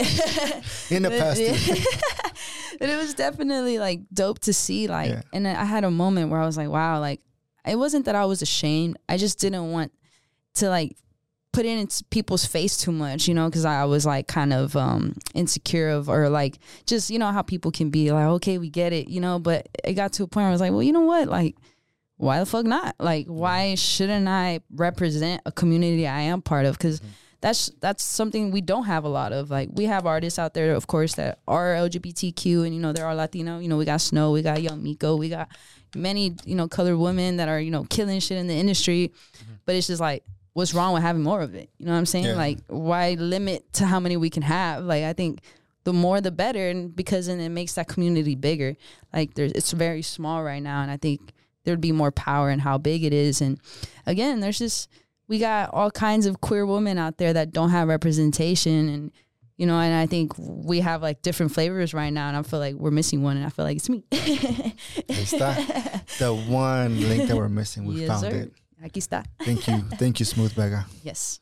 In the past. Yeah. But it was definitely like dope to see. Like, yeah. And I had a moment where I was like, wow, like, it wasn't that I was ashamed. I just didn't want to like put it in people's face too much, you know, because I was like kind of um, insecure of, or like just, you know, how people can be like, okay, we get it, you know, but it got to a point where I was like, well, you know what, like, why the fuck not? Like, why shouldn't I represent a community I am part of? Because mm-hmm. that's that's something we don't have a lot of. Like, we have artists out there, of course, that are L G B T Q and, you know, they're all Latino. You know, we got Snow, we got Young Miko, we got many, you know, colored women that are, you know, killing shit in the industry. Mm-hmm. But it's just like, what's wrong with having more of it? You know what I'm saying? Yeah. Like, why limit to how many we can have? Like, I think the more the better, and because then it makes that community bigger. Like, there's, it's very small right now, and I think there'd be more power in how big it is. And again, there's just, we got all kinds of queer women out there that don't have representation, and you know, and I think we have like different flavors right now, and I feel like we're missing one, and I feel like it's me. It's that, the one link that we're missing. We yes, found sir. it. Aquí está. Thank you. Thank you, Smooth Vega. Yes.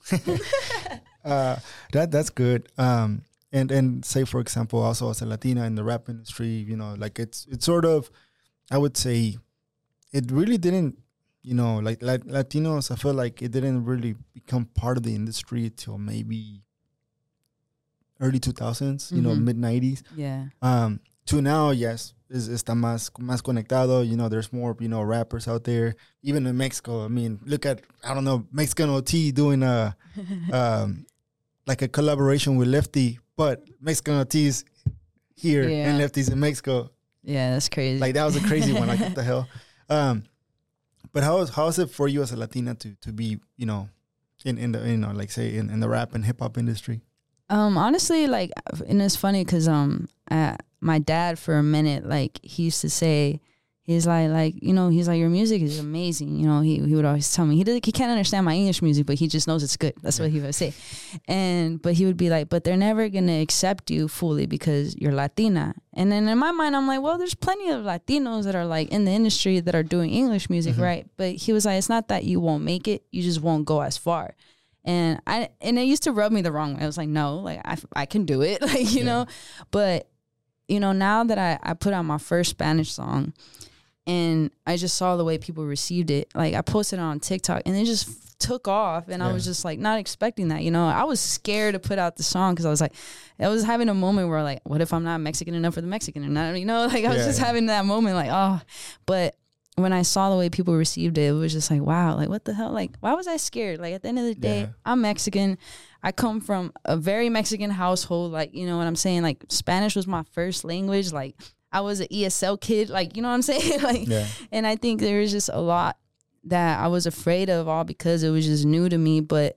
uh, that that's good. Um, and, and say, for example, also as a Latina in the rap industry, you know, like it's, it's sort of, I would say, it really didn't, you know, like, like Latinos, I feel like it didn't really become part of the industry till maybe early two thousands, you mm-hmm. know, mid nineties. Yeah. Um, to now, yes, is está más más conectado. You know, there's more, you know, rappers out there. Even in Mexico, I mean, look at, I don't know, Mexican O T doing a um like a collaboration with Lefty, but Mexican O T's here yeah. and Lefty's in Mexico. Yeah, that's crazy. Like, that was a crazy one. Like, what the hell? Um, but how is how is it for you as a Latina to to be, you know, in in the, you know, like say in, in the rap and hip hop industry? Um, honestly, like, and it's funny because um, I, my dad for a minute, like, he used to say, he's like, like, you know, he's like, your music is amazing. You know, he he would always tell me, he did, he can't understand my English music, but he just knows it's good. That's yeah. what he would say. And, but he would be like, but they're never going to accept you fully because you're Latina. And then in my mind, I'm like, well, there's plenty of Latinos that are like in the industry that are doing English music, mm-hmm. right? But he was like, it's not that you won't make it, you just won't go as far. And I and it used to rub me the wrong way. I was like, no, like I, I can do it, like, you yeah. know. But, you know, now that I, I put out my first Spanish song and I just saw the way people received it, like I posted it on TikTok and it just f- took off. And yeah. I was just like not expecting that, you know. I was scared to put out the song because I was like, I was having a moment where like, what if I'm not Mexican enough for the Mexican? And not, you know, like I was yeah, just yeah. having that moment like, oh, but when I saw the way people received it, it was just like, wow, like, what the hell? Like, why was I scared? Like, at the end of the day, yeah. I'm Mexican. I come from a very Mexican household. Like, you know what I'm saying? Like, Spanish was my first language. Like, I was an E S L kid. Like, you know what I'm saying? Like, yeah. And I think there was just a lot that I was afraid of all because it was just new to me. But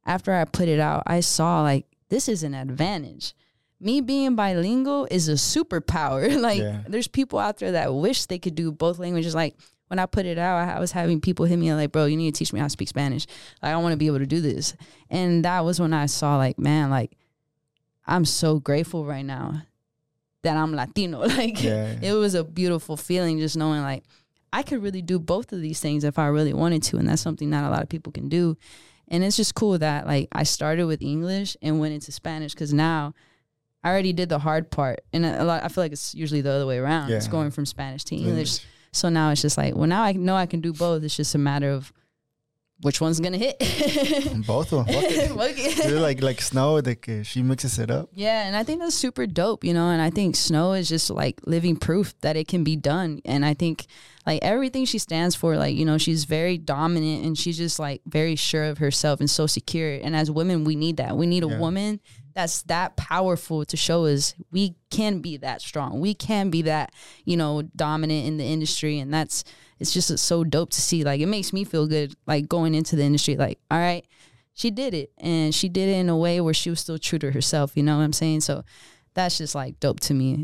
after I put it out, I saw like, this is an advantage. Me being bilingual is a superpower. Like yeah. there's people out there that wish they could do both languages. Like when I put it out, I was having people hit me like, bro, you need to teach me how to speak Spanish. Like I want to be able to do this. And that was when I saw like, man, like I'm so grateful right now that I'm Latino. Like yeah. it was a beautiful feeling just knowing like I could really do both of these things if I really wanted to. And that's something not a lot of people can do. And it's just cool that like I started with English and went into Spanish because now I already did the hard part. And a lot, I feel like it's usually the other way around. Yeah. It's going from Spanish to English. English. So now it's just like, well, now I know I can do both. It's just a matter of which one's going to hit. Both of them. They're like, like Snow, like uh, she mixes it up. Yeah, and I think that's super dope, you know, and I think Snow is just like living proof that it can be done. And I think like everything she stands for, like, you know, she's very dominant and she's just like very sure of herself and so secure. And as women, we need that. We need a yeah. woman that's that powerful to show us we can be that strong. We can be that, you know, dominant in the industry. And that's, it's just so dope to see. Like, it makes me feel good, like going into the industry, like, all right, she did it. And she did it in a way where she was still true to herself. You know what I'm saying? So that's just like dope to me.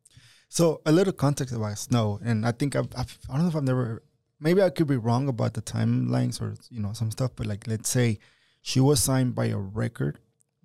So a little context about Snow. And I think I've, I've, I don't know if I've never, maybe I could be wrong about the timelines or, you know, some stuff. But like, let's say she was signed by a record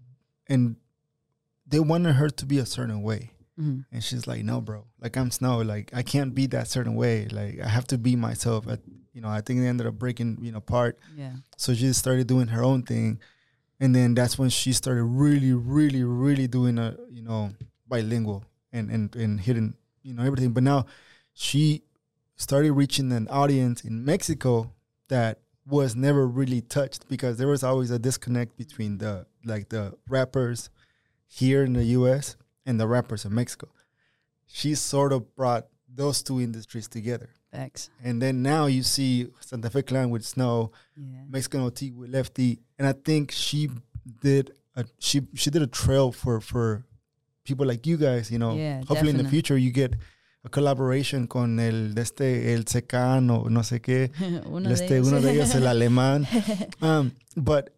and they wanted her to be a certain way. Mm-hmm. And she's like, no, bro, like I'm Snow. Like I can't be that certain way. Like I have to be myself. I, you know, I think they ended up breaking, you know, apart. Yeah. So she just started doing her own thing. And then that's when she started really, really, really doing a, you know, bilingual and, and, and hitting, you know, everything. But now she started reaching an audience in Mexico that was never really touched because there was always a disconnect between the, like the rappers here in the U S and the rappers in Mexico. She sort of brought those two industries together. Thanks. And then now you see Santa Fe Clan with Snow, yeah. Mexican O T with Lefty, and I think she did a she she did a trail for for people like you guys. You know, yeah, hopefully definitely. in the future you get a collaboration con el de este el Secan o no sé qué, uno, este, de ellos. uno de ellos el alemán. um, but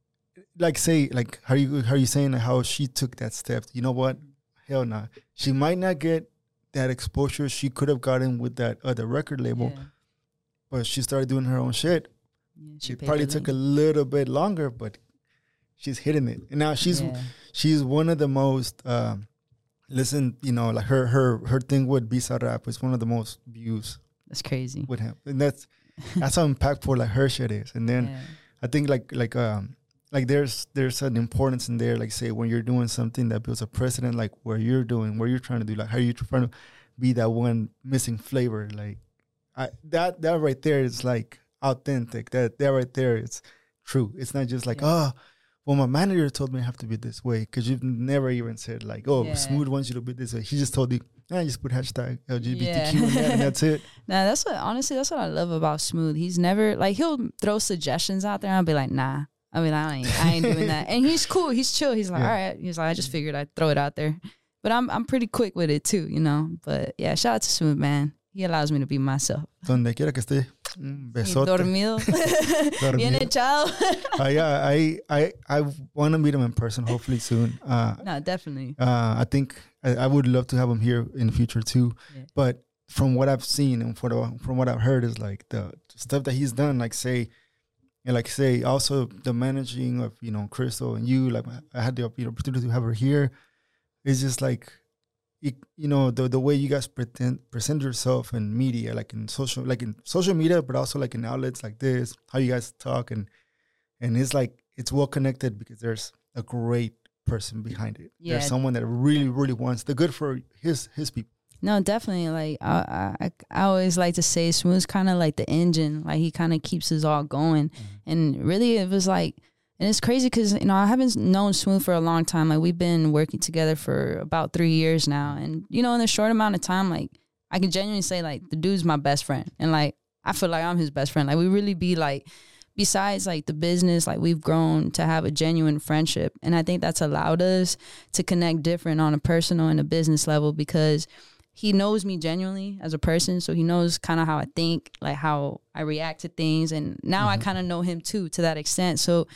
like say like how you how you saying how she took that step? You know what? Hell no. Nah. She might not get that exposure she could have gotten with that other record label, yeah. but she started doing her own shit. Yeah, she it probably took a little bit longer, but she's hitting it. And now she's yeah. she's one of the most um, listen, you know, like her her her thing with Bizarrap is one of the most views. That's crazy with him, and that's that's how impactful like her shit is. And then yeah. I think like like um. Like there's there's an importance in there, like say when you're doing something that builds a precedent, like where you're doing, where you're trying to do, like how you're trying to be that one missing flavor. Like I, that that right there is like authentic. That that right there is true. It's not just like yeah. oh, well my manager told me I have to be this way because you've never even said like oh yeah. Smooth wants you to be this way. He just told you I ah, just put hashtag L G B T Q yeah. in that and that's it. Nah, that's what honestly that's what I love about Smooth. He's never like he'll throw suggestions out there and I'll be like nah. I mean, I ain't, I ain't doing that. And he's cool. He's chill. He's like, yeah. all right. He's like, I just figured I'd throw it out there. But I'm I'm pretty quick with it too, you know. But yeah, shout out to Smooth, man. He allows me to be myself. Donde quiera que esté. Un besote. Dormido. Dormido. Bien echado. uh, yeah, I I I want to meet him in person hopefully soon. Uh, no, definitely. Uh, I think I, I would love to have him here in the future too. Yeah. But from what I've seen and for the, from what I've heard is like the stuff that he's done, like say, and like say, also the managing of, you know, Crystal and you, like I had the opportunity to have her here. It's just like, it, you know, the the way you guys pretend, present yourself in media, like in social, like in social media, but also like in outlets like this, how you guys talk. And and it's like, it's well connected because there's a great person behind it. Yeah. There's someone that really, really wants the good for his his people. No, definitely. Like I, I, I always like to say, Smooth's kind of like the engine. Like he kind of keeps us all going. Mm-hmm. And really, it was like, and it's crazy because you know I haven't known Smooth for a long time. Like we've been working together for about three years now, and you know, in a short amount of time, like I can genuinely say, like the dude's my best friend, and like I feel like I'm his best friend. Like we really be like, besides like the business, like we've grown to have a genuine friendship, and I think that's allowed us to connect different on a personal and a business level because he knows me genuinely as a person, so he knows kind of how I think, like how I react to things, and now mm-hmm. I kind of know him too to that extent. So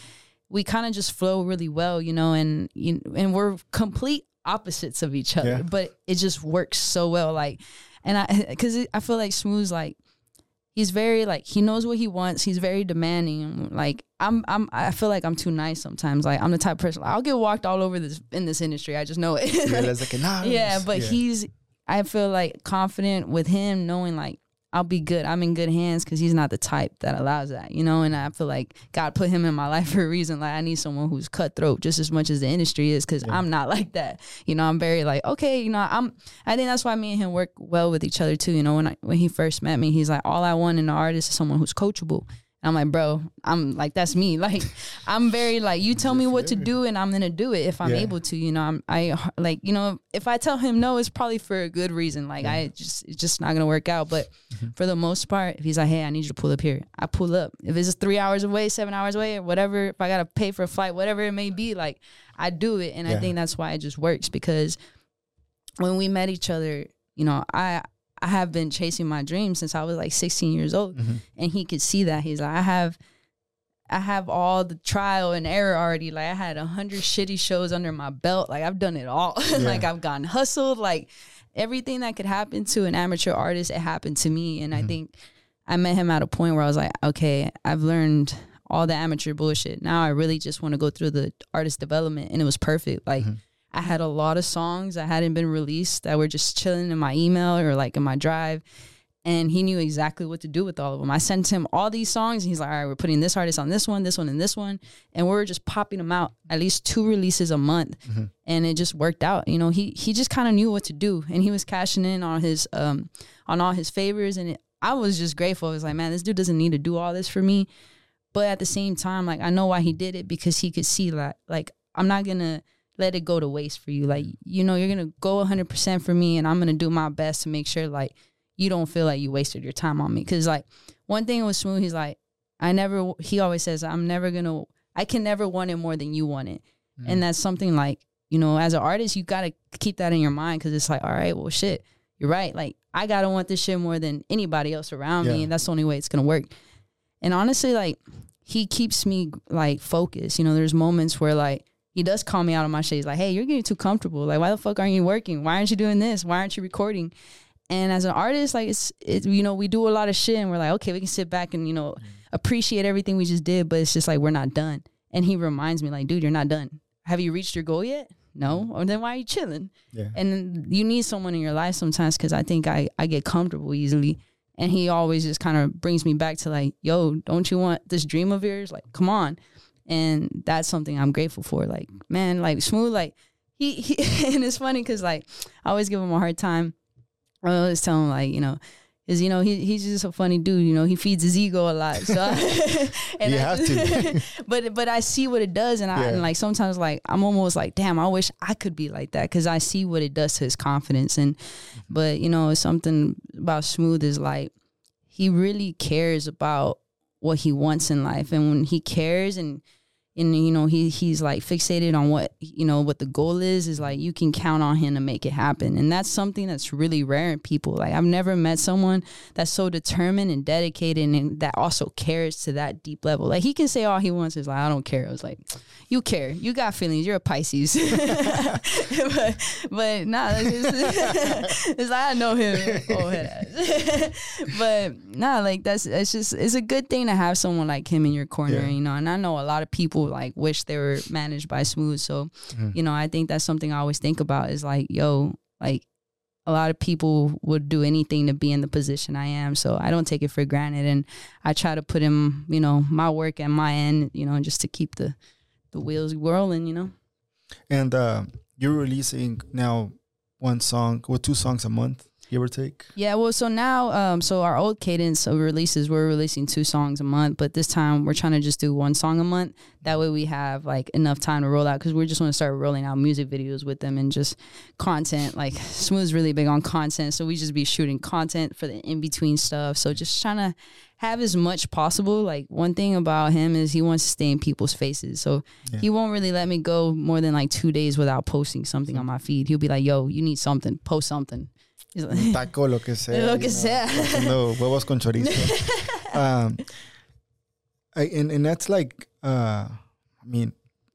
we kind of just flow really well, you know, and you, and we're complete opposites of each other, yeah. but it just works so well. Like, and I, because I feel like Smooth's like, he's very like, he knows what he wants. He's very demanding. Like I'm, I'm, I feel like I'm too nice sometimes. Like I'm the type of person, like, I'll get walked all over this in this industry. I just know it. Yeah, like, nice. yeah but yeah. he's, I feel like confident with him knowing like, I'll be good. I'm in good hands because he's not the type that allows that, you know? And I feel like God put him in my life for a reason. Like I need someone who's cutthroat just as much as the industry is because yeah. I'm not like that. You know, I'm very like, okay, you know, I'm, I think that's why me and him work well with each other too. You know, when I, when he first met me, he's like, all I want in an artist is someone who's coachable. And I'm like, bro, I'm like, that's me. Like, I'm very like, you tell me what to do and I'm going to do it if I'm yeah. able to, you know, I'm, I like, you know, if I tell him no, it's probably for a good reason. Like yeah. I just, it's just not going to work out. But mm-hmm. for the most part, if he's like, hey, I need you to pull up here, I pull up. If it's three hours away, seven hours away or whatever, if I got to pay for a flight, whatever it may be, like I do it. And yeah. I think that's why it just works because when we met each other, you know, I, I have been chasing my dreams since I was like sixteen years old. Mm-hmm. And he could see that. He's like, I have I have all the trial and error already. Like I had a hundred shitty shows under my belt. Like I've done it all. Yeah. Like I've gotten hustled. Like everything that could happen to an amateur artist, it happened to me. And mm-hmm. I think I met him at a point where I was like, okay, I've learned all the amateur bullshit. Now I really just want to go through the artist development. And it was perfect. Like mm-hmm. I had a lot of songs that hadn't been released that were just chilling in my email or like in my drive. And he knew exactly what to do with all of them. I sent him all these songs and he's like, all right, we're putting this artist on this one, this one, and this one. And we were just popping them out, at least two releases a month. Mm-hmm. And it just worked out. You know, he he just kind of knew what to do. And he was cashing in on his um on all his favors. And it, I was just grateful. I was like, man, this dude doesn't need to do all this for me. But at the same time, like, I know why he did it because he could see that, like, I'm not going to let it go to waste for you. Like, you know, you're going to go one hundred percent for me and I'm going to do my best to make sure, like, you don't feel like you wasted your time on me. Because, like, one thing with Smooth, he's like, I never, he always says, I'm never going to, I can never want it more than you want it. Mm. And that's something like, you know, as an artist, you got to keep that in your mind because it's like, all right, well, shit, you're right. Like, I got to want this shit more than anybody else around yeah. me. And that's the only way it's going to work. And honestly, like, he keeps me, like, focused. You know, there's moments where, like, he does call me out on my shit. He's like, hey, you're getting too comfortable. Like, why the fuck aren't you working? Why aren't you doing this? Why aren't you recording? And as an artist, like, it's, it, you know, we do a lot of shit and we're like, okay, we can sit back and, you know, appreciate everything we just did. But it's just like, we're not done. And he reminds me, like, dude, you're not done. Have you reached your goal yet? No. Or then why are you chilling? Yeah. And you need someone in your life sometimes because I think I, I get comfortable easily. And he always just kind of brings me back to, like, yo, don't you want this dream of yours? Like, come on. And that's something I'm grateful for. Like, man, like, Smooth, like, he, he and it's funny because, like, I always give him a hard time. I always tell him, like, you know, is, you know, he he's just a funny dude, you know, he feeds his ego a lot. So I, and you I have just, to. but but I see what it does. And I yeah. and like sometimes, like, I'm almost like, damn, I wish I could be like that because I see what it does to his confidence. And but, you know, something about Smooth is, like, he really cares about what he wants in life. And when he cares and And, you know, he he's, like, fixated on what, you know, what the goal is, is, like, you can count on him to make it happen. And that's something that's really rare in people. Like, I've never met someone that's so determined and dedicated and that also cares to that deep level. Like, he can say all he wants is, like, I don't care. I was like, you care. You got feelings. You're a Pisces. but, but, nah, it's, it's like, I know him. Oh, but, nah, like, that's, it's just, it's a good thing to have someone like him in your corner, yeah. you know. And I know a lot of people, like, wish they were managed by Smooth. So, mm. you know, I think that's something I always think about is, like, yo, like, a lot of people would do anything to be in the position I am. So I don't take it for granted. And I try to put in, you know, my work at my end, you know, just to keep the, the wheels whirling, you know. And uh, you're releasing now one song or two songs a month, give or take? Yeah, well, so now, um, so our old cadence of releases, we're releasing two songs a month, but this time we're trying to just do one song a month. That way we have, like, enough time to roll out because we just want to start rolling out music videos with them and just content. Like, Smooth's really big on content, so we just be shooting content for the in-between stuff. So just trying to have as much possible. Like, one thing about him is he wants to stay in people's faces. So yeah. he won't really let me go more than, like, two days without posting something on my feed. He'll be like, yo, you need something, post something. Un taco, lo que sea. Lo que sea. Haciendo huevos con chorizo. um, I, and, and that's like, uh, mean,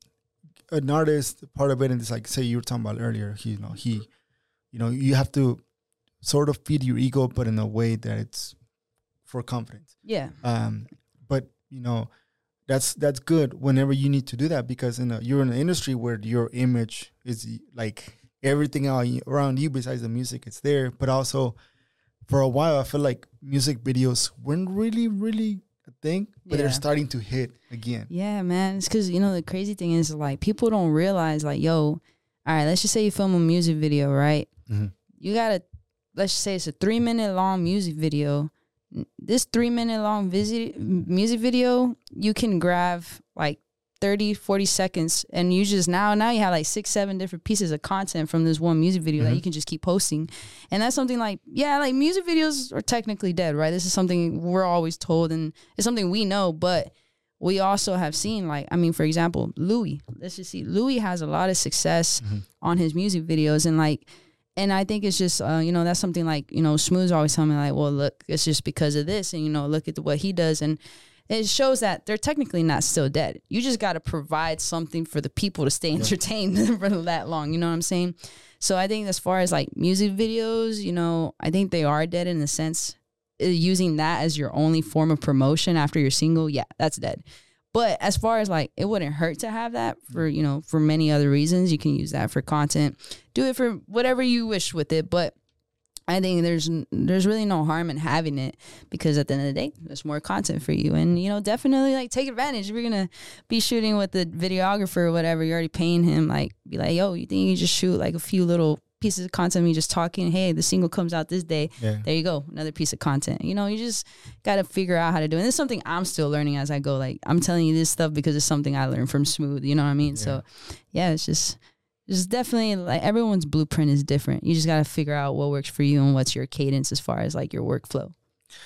an artist, part of it is like, say you were talking about earlier, he, you know, he, you know, you have to sort of feed your ego, but in a way that it's for confidence. Yeah. Um, but you know, that's that's good whenever you need to do that, because in a, you're in an industry where your image is like everything out around you besides the music, it's there. But also, for a while, I feel like music videos weren't really, really a thing, but Yeah. they're starting to hit again. Yeah, man. It's because, you know, the crazy thing is, like, people don't realize, like, yo, all right, let's just say you film a music video, right? Mm-hmm. You got to, let's just say it's a three minute long music video. This three minute long visit, music video, you can grab like thirty, forty seconds, and you just now, now you have like six, seven different pieces of content from this one music video mm-hmm. that you can just keep posting. And that's something like, yeah, like music videos are technically dead, right? This is something we're always told, and it's something we know, but we also have seen, like, I mean, for example, Louis, let's just see, Louis has a lot of success mm-hmm. on his music videos, and like, and I think it's just, uh, you know, that's something like, you know, Smooth's always telling me like, well, look, it's just because of this. And, you know, look at the, what he does. And it shows that they're technically not still dead. You just got to provide something for the people to stay entertained yeah. for that long. You know what I'm saying? So I think as far as like music videos, you know, I think they are dead in the sense uh, using that as your only form of promotion after your single. Yeah, that's dead. But as far as like, it wouldn't hurt to have that for, you know, for many other reasons. You can use that for content. Do it for whatever you wish with it. But I think there's there's really no harm in having it, because at the end of the day, there's more content for you. And, you know, definitely like take advantage. If you're going to be shooting with the videographer or whatever, you're already paying him, like be like, yo, you think you just shoot like a few little pieces of content, me just talking, hey, the single comes out this day. Yeah. There you go. Another piece of content. You know, you just got to figure out how to do it. And it's something I'm still learning as I go. Like, I'm telling you this stuff because it's something I learned from Smooth. You know what I mean? Yeah. So, yeah, it's just, it's definitely like everyone's blueprint is different. You just got to figure out what works for you and what's your cadence as far as like your workflow.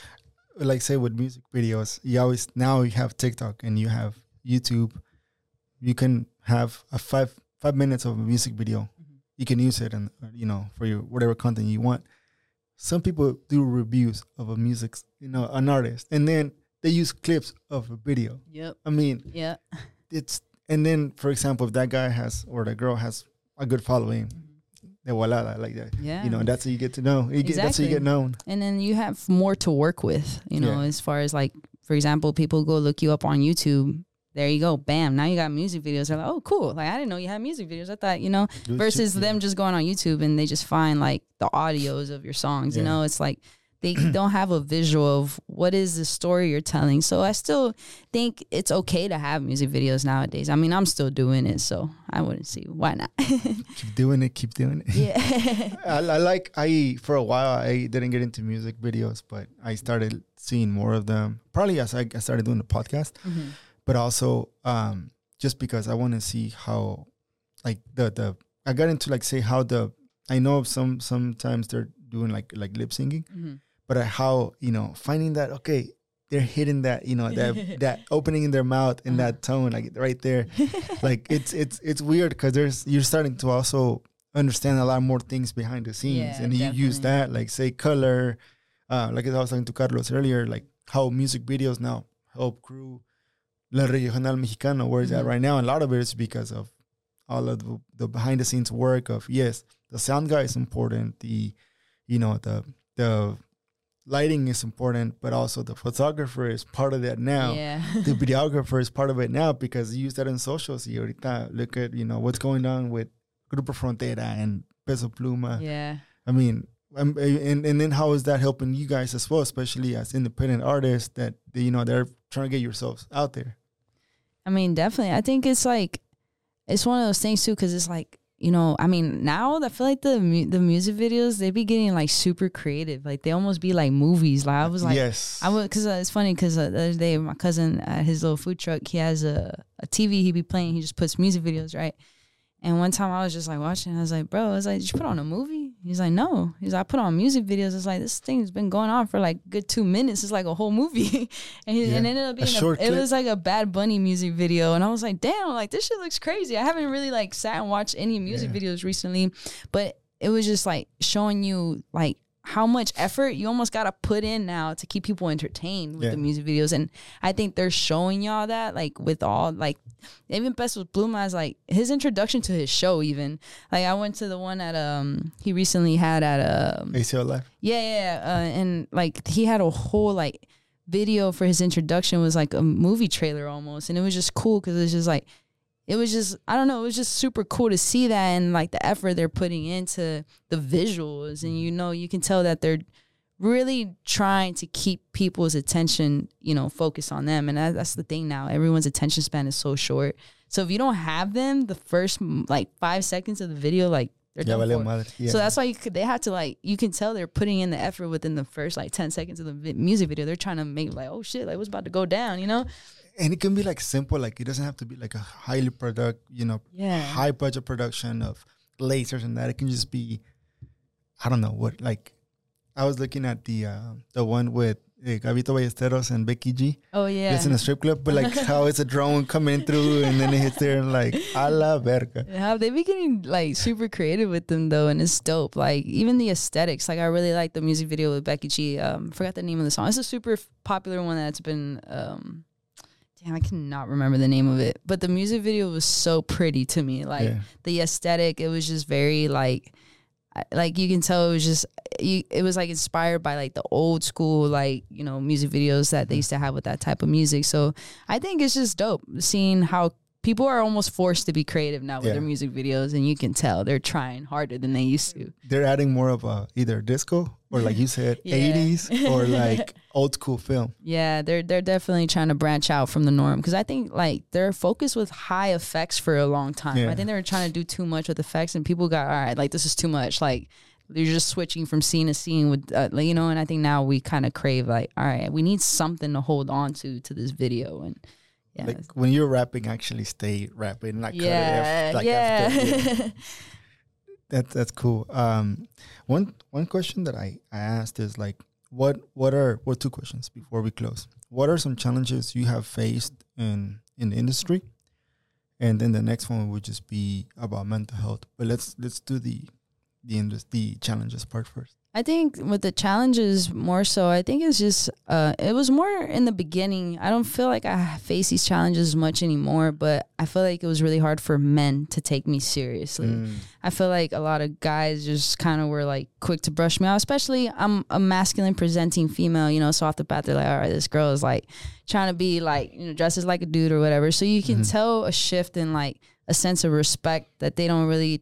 Like, say with music videos, you always, now you have TikTok and you have YouTube. You can have a five, five minutes of a music video. You can use it, and you know, for your whatever content you want. Some people do reviews of a music, you know, an artist, and then they use clips of a video. Yep. I mean, yeah. It's and then, for example, if that guy has or that girl has a good following, mm-hmm. they voila like that. Yeah. You know, and that's how you get to know. You exactly. get, that's how you get known. And then you have more to work with. You know, yeah. as far as like, for example, people go look you up on YouTube. There you go. Bam. Now you got music videos. They're like, oh, cool. Like, I didn't know you had music videos. I thought, you know, versus shit, them yeah. just going on YouTube and they just find like the audios of your songs. Yeah. You know, it's like they don't have a visual of what is the story you're telling. So I still think it's okay to have music videos nowadays. I mean, I'm still doing it, so I wouldn't see why not. Keep doing it. Keep doing it. Yeah. I, I like, I, for a while, I didn't get into music videos, but I started seeing more of them. Probably as I, I started doing the podcast. Mm-hmm. But also, um, just because I want to see how, like the the I got into like say how the I know some sometimes they're doing like like lip syncing, mm-hmm. but uh, how you know finding that okay they're hitting that you know that that opening in their mouth in uh-huh. that tone like right there, like it's it's it's weird because there's you're starting to also understand a lot more things behind the scenes, yeah, and definitely. You use that like say color, uh, like I was talking to Carlos earlier, like how music videos now help crew. La Regional Mexicano, where it's mm-hmm. at right now. And a lot of it is because of all of the, the behind the scenes work of, yes, the sound guy is important. The, you know, the, the lighting is important, but also the photographer is part of that now. Yeah. The videographer is part of it now because you use that in socials. You ahorita look at, you know, what's going on with Grupo Frontera and Peso Pluma. Yeah. I mean, um, and, and then how is that helping you guys as well, especially as independent artists that, you know, they're trying to get yourselves out there? I mean, definitely. I think it's like, it's one of those things too, because it's like, you know, I mean, now I feel like the the music videos, they be getting like super creative. Like they almost be like movies. Like I was like, yes. I was, because uh, it's funny because uh, the other day, my cousin at his little food truck, he has a, a T V he be playing. He just puts music videos, right? And one time I was just like watching, I was like, bro, I was like, did you put on a movie? He's like, no. He's like, I put on music videos. It's like, this thing's been going on for like good two minutes. It's like a whole movie. and, he, yeah. and it ended up being, a a, it was like a Bad Bunny music video. And I was like, damn, like this shit looks crazy. I haven't really like sat and watched any music yeah. videos recently, but it was just like showing you like how much effort you almost got to put in now to keep people entertained with yeah. the music videos. And I think they're showing y'all that, like, with all, like, even best with Blue Eyes, like, his introduction to his show, even. Like, I went to the one at, um, he recently had at, um, A C L Live. Yeah, yeah, uh, and, like, he had a whole, like, video for his introduction was, like, a movie trailer almost. And it was just cool because it was just, like, it was just, I don't know, it was just super cool to see that and like the effort they're putting into the visuals. And, you know, you can tell that they're really trying to keep people's attention, you know, focused on them. And that, that's the thing now. Everyone's attention span is so short. So if you don't have them, the first like five seconds of the video, like they're Yeah, done vale for. madre. Yeah. So that's why you could, they have to like, you can tell they're putting in the effort within the first like ten seconds of the vi- music video. They're trying to make like, oh shit, like what's about to go down, you know? And it can be like simple, like it doesn't have to be like a highly product, you know, Yeah. high budget production of lasers and that. It can just be, I don't know what. Like, I was looking at the uh, the one with uh, Gabito Ballesteros and Becky G. Oh yeah. It's in a strip club, but like how it's a drone coming through and then it hits there and like a la verga. Yeah, they be getting like super creative with them though, and it's dope. Like even the aesthetics. Like I really like the music video with Becky G. Um, forgot the name of the song. It's a super f- popular one that's been. Um, damn, I cannot remember the name of it. But the music video was so pretty to me. Like Yeah. the aesthetic, it was just very like. Like you can tell it was just you, it was like inspired by like the old school like you know music videos that they used to have with that type of music. So I think it's just dope seeing how people are almost forced to be creative now with Yeah. their music videos, and you can tell they're trying harder than they used to. They're adding more of a either disco or like you said, Yeah. eighties or like old school film. Yeah, they're they're definitely trying to branch out from the norm because I think like they're focused with high effects for a long time. Yeah. I think they were trying to do too much with effects, and people got all right, like this is too much. Like you're just switching from scene to scene with uh, like, you know. And I think now we kind of crave like, all right, we need something to hold on to to this video. And yeah, Like when you're rapping, actually stay rapping, not yeah, cut it. Like yeah. After, yeah. That's that's cool. Um, one one question that I, I asked is like, what what are well two questions before we close. What are some challenges you have faced in in the industry? And then the next one would just be about mental health. But let's let's do the the indus- the challenges part first. I think with the challenges more so, I think it's just, uh, it was more in the beginning. I don't feel like I face these challenges much anymore, but I feel like it was really hard for men to take me seriously. Mm. I feel like a lot of guys just kind of were like quick to brush me off, especially I'm a masculine presenting female, you know, so off the bat, they're like, all right, this girl is like trying to be like, you know, dresses like a dude or whatever. So you can Mhm. tell a shift in like a sense of respect that they don't really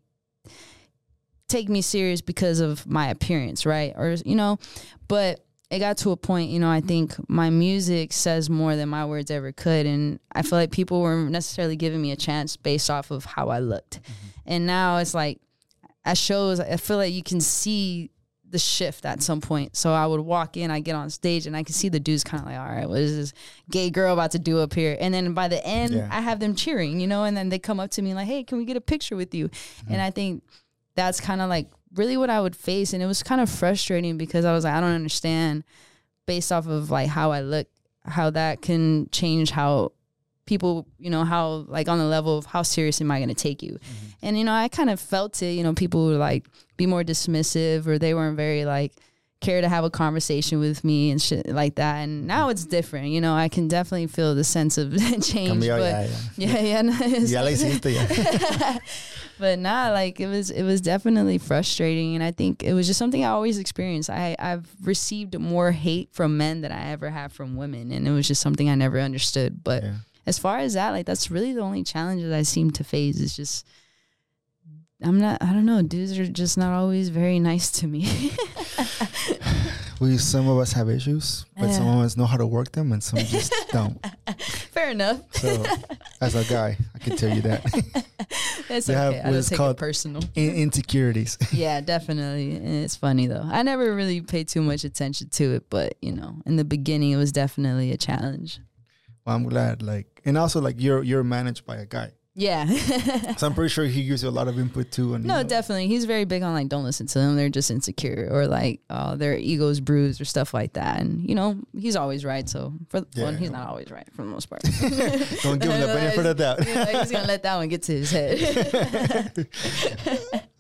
take me serious because of my appearance, right? Or, you know, but it got to a point, you know, I think my music says more than my words ever could. And I feel like people weren't necessarily giving me a chance based off of how I looked. Mm-hmm. And now it's like, at shows, I feel like you can see the shift at some point. So I would walk in, I get on stage, and I can see the dudes kind of like, all right, what is this gay girl about to do up here? And then by the end, Yeah. I have them cheering, you know, and then they come up to me like, hey, can we get a picture with you? Mm-hmm. And I think that's kind of like really what I would face. And it was kind of frustrating because I was like, I don't understand based off of like how I look, how that can change how people, you know, how like on the level of how serious am I going to take you? Mm-hmm. And, you know, I kind of felt it, you know, people would like be more dismissive or they weren't very like care to have a conversation with me and shit like that. And now it's different, you know, I can definitely feel the sense of change. Cambió, But yeah, yeah, yeah. No, Ya la hiciste, ya. But nah, like it was, it was definitely frustrating, and I think it was just something I always experienced. I, I've received more hate from men than I ever have from women, and it was just something I never understood. But Yeah. as far as that, like that's really the only challenge that I seem to face is just, I'm not, I don't know, dudes are just not always very nice to me. We some of us have issues, but some Yeah. of us know how to work them, and some just don't. Fair enough. So, as a guy, I can tell you that. It's We okay. have I what don't is take called it personal. In- insecurities. Yeah, definitely. And it's funny though. I never really paid too much attention to it, but you know, in the beginning, it was definitely a challenge. Well, I'm glad. Like, and also like you're you're managed by a guy, Yeah. so I'm pretty sure he gives you a lot of input too. And No, you know, definitely. He's very big on like, don't listen to them. They're just insecure or like, oh, their ego's bruised or stuff like that. And you know, he's always right. So for Yeah. well, he's not always right for the most part. Don't give him the benefit of the doubt. He's, like, he's gonna let that one get to his head.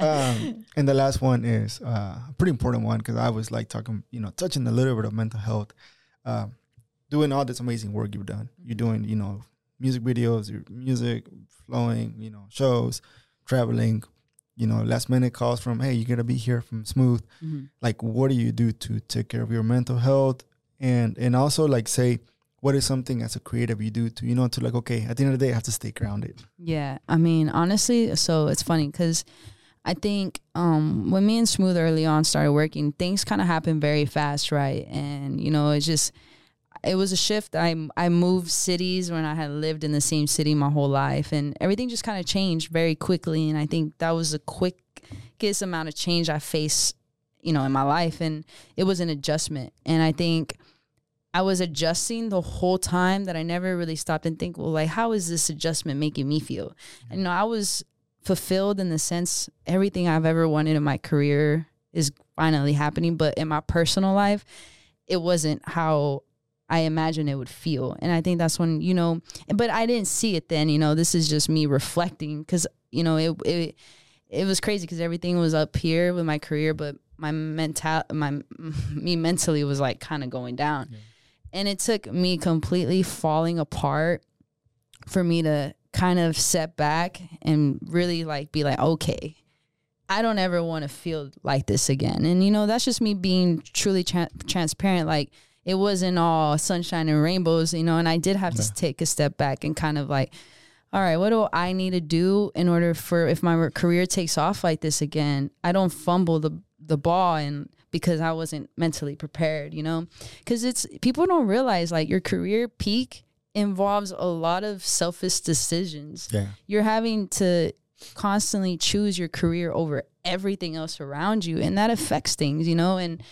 um, and the last one is uh, a pretty important one because I was like talking, you know, touching a little bit of mental health, uh, doing all this amazing work you've done. You're doing, you know, music videos, your music flowing, you know, shows, traveling, you know, last minute calls from, hey, you got to be here from Smooth. Mm-hmm. Like, what do you do to take care of your mental health? And and also, like, say, what is something as a creative you do to, you know, to like, okay, at the end of the day, I have to stay grounded? Yeah. I mean, honestly, so it's funny because I think um, when me and Smooth early on started working, things kind of happened very fast, right? And, you know, it's just, it was a shift. I I moved cities when I had lived in the same city my whole life, and everything just kind of changed very quickly. And I think that was the quickest amount of change I faced, you know, in my life. And it was an adjustment. And I think I was adjusting the whole time that I never really stopped and think, well, like, how is this adjustment making me feel? And, you know, I was fulfilled in the sense everything I've ever wanted in my career is finally happening. But in my personal life, it wasn't how I imagine it would feel. And I think that's when, you know, but I didn't see it then, you know, this is just me reflecting because, you know, it, it, it was crazy because everything was up here with my career, but my mental, my, me mentally was like kind of going down. Yeah. And it took me completely falling apart for me to kind of step back and really like be like, okay, I don't ever want to feel like this again. And, you know, that's just me being truly tra- transparent. Like, it wasn't all sunshine and rainbows, you know, and I did have yeah. to take a step back and kind of like, all right, what do I need to do in order for, if my career takes off like this again, I don't fumble the the ball and because I wasn't mentally prepared, you know, because it's, people don't realize like your career peak involves a lot of selfish decisions. Yeah. You're having to constantly choose your career over everything else around you. And that affects things, you know, and,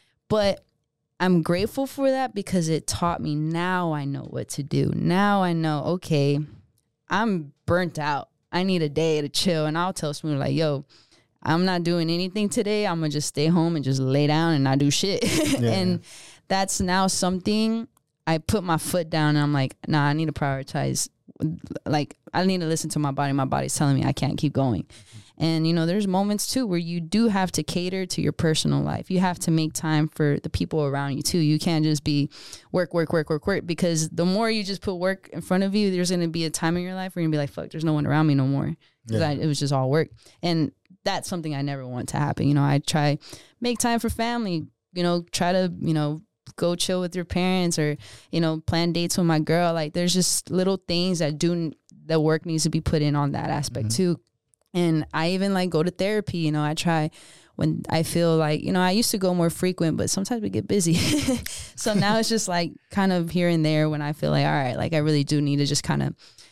but I'm grateful for that because it taught me now I know what to do. Now I know, okay, I'm burnt out. I need a day to chill. And I'll tell Smooth like, yo, I'm not doing anything today. I'm going to just stay home and just lay down and not do shit. Yeah. And that's now something I put my foot down and I'm like, nah, I need to prioritize. Like, I need to listen to my body. My body's telling me I can't keep going. And, you know, there's moments, too, where you do have to cater to your personal life. You have to make time for the people around you, too. You can't just be work, work, work, work, work, because the more you just put work in front of you, there's going to be a time in your life where you're going to be like, fuck, there's no one around me no more. Yeah. I, it was just all work. And that's something I never want to happen. You know, I try make time for family, you know, try to, you know, go chill with your parents or, you know, plan dates with my girl. Like, there's just little things that do, that work needs to be put in on that aspect, mm-hmm. too. And I even like go to therapy, you know, I try when I feel like, you know, I used to go more frequent, but sometimes we get busy. So now it's just like kind of here and there when I feel like, all right, like I really do need to just kind of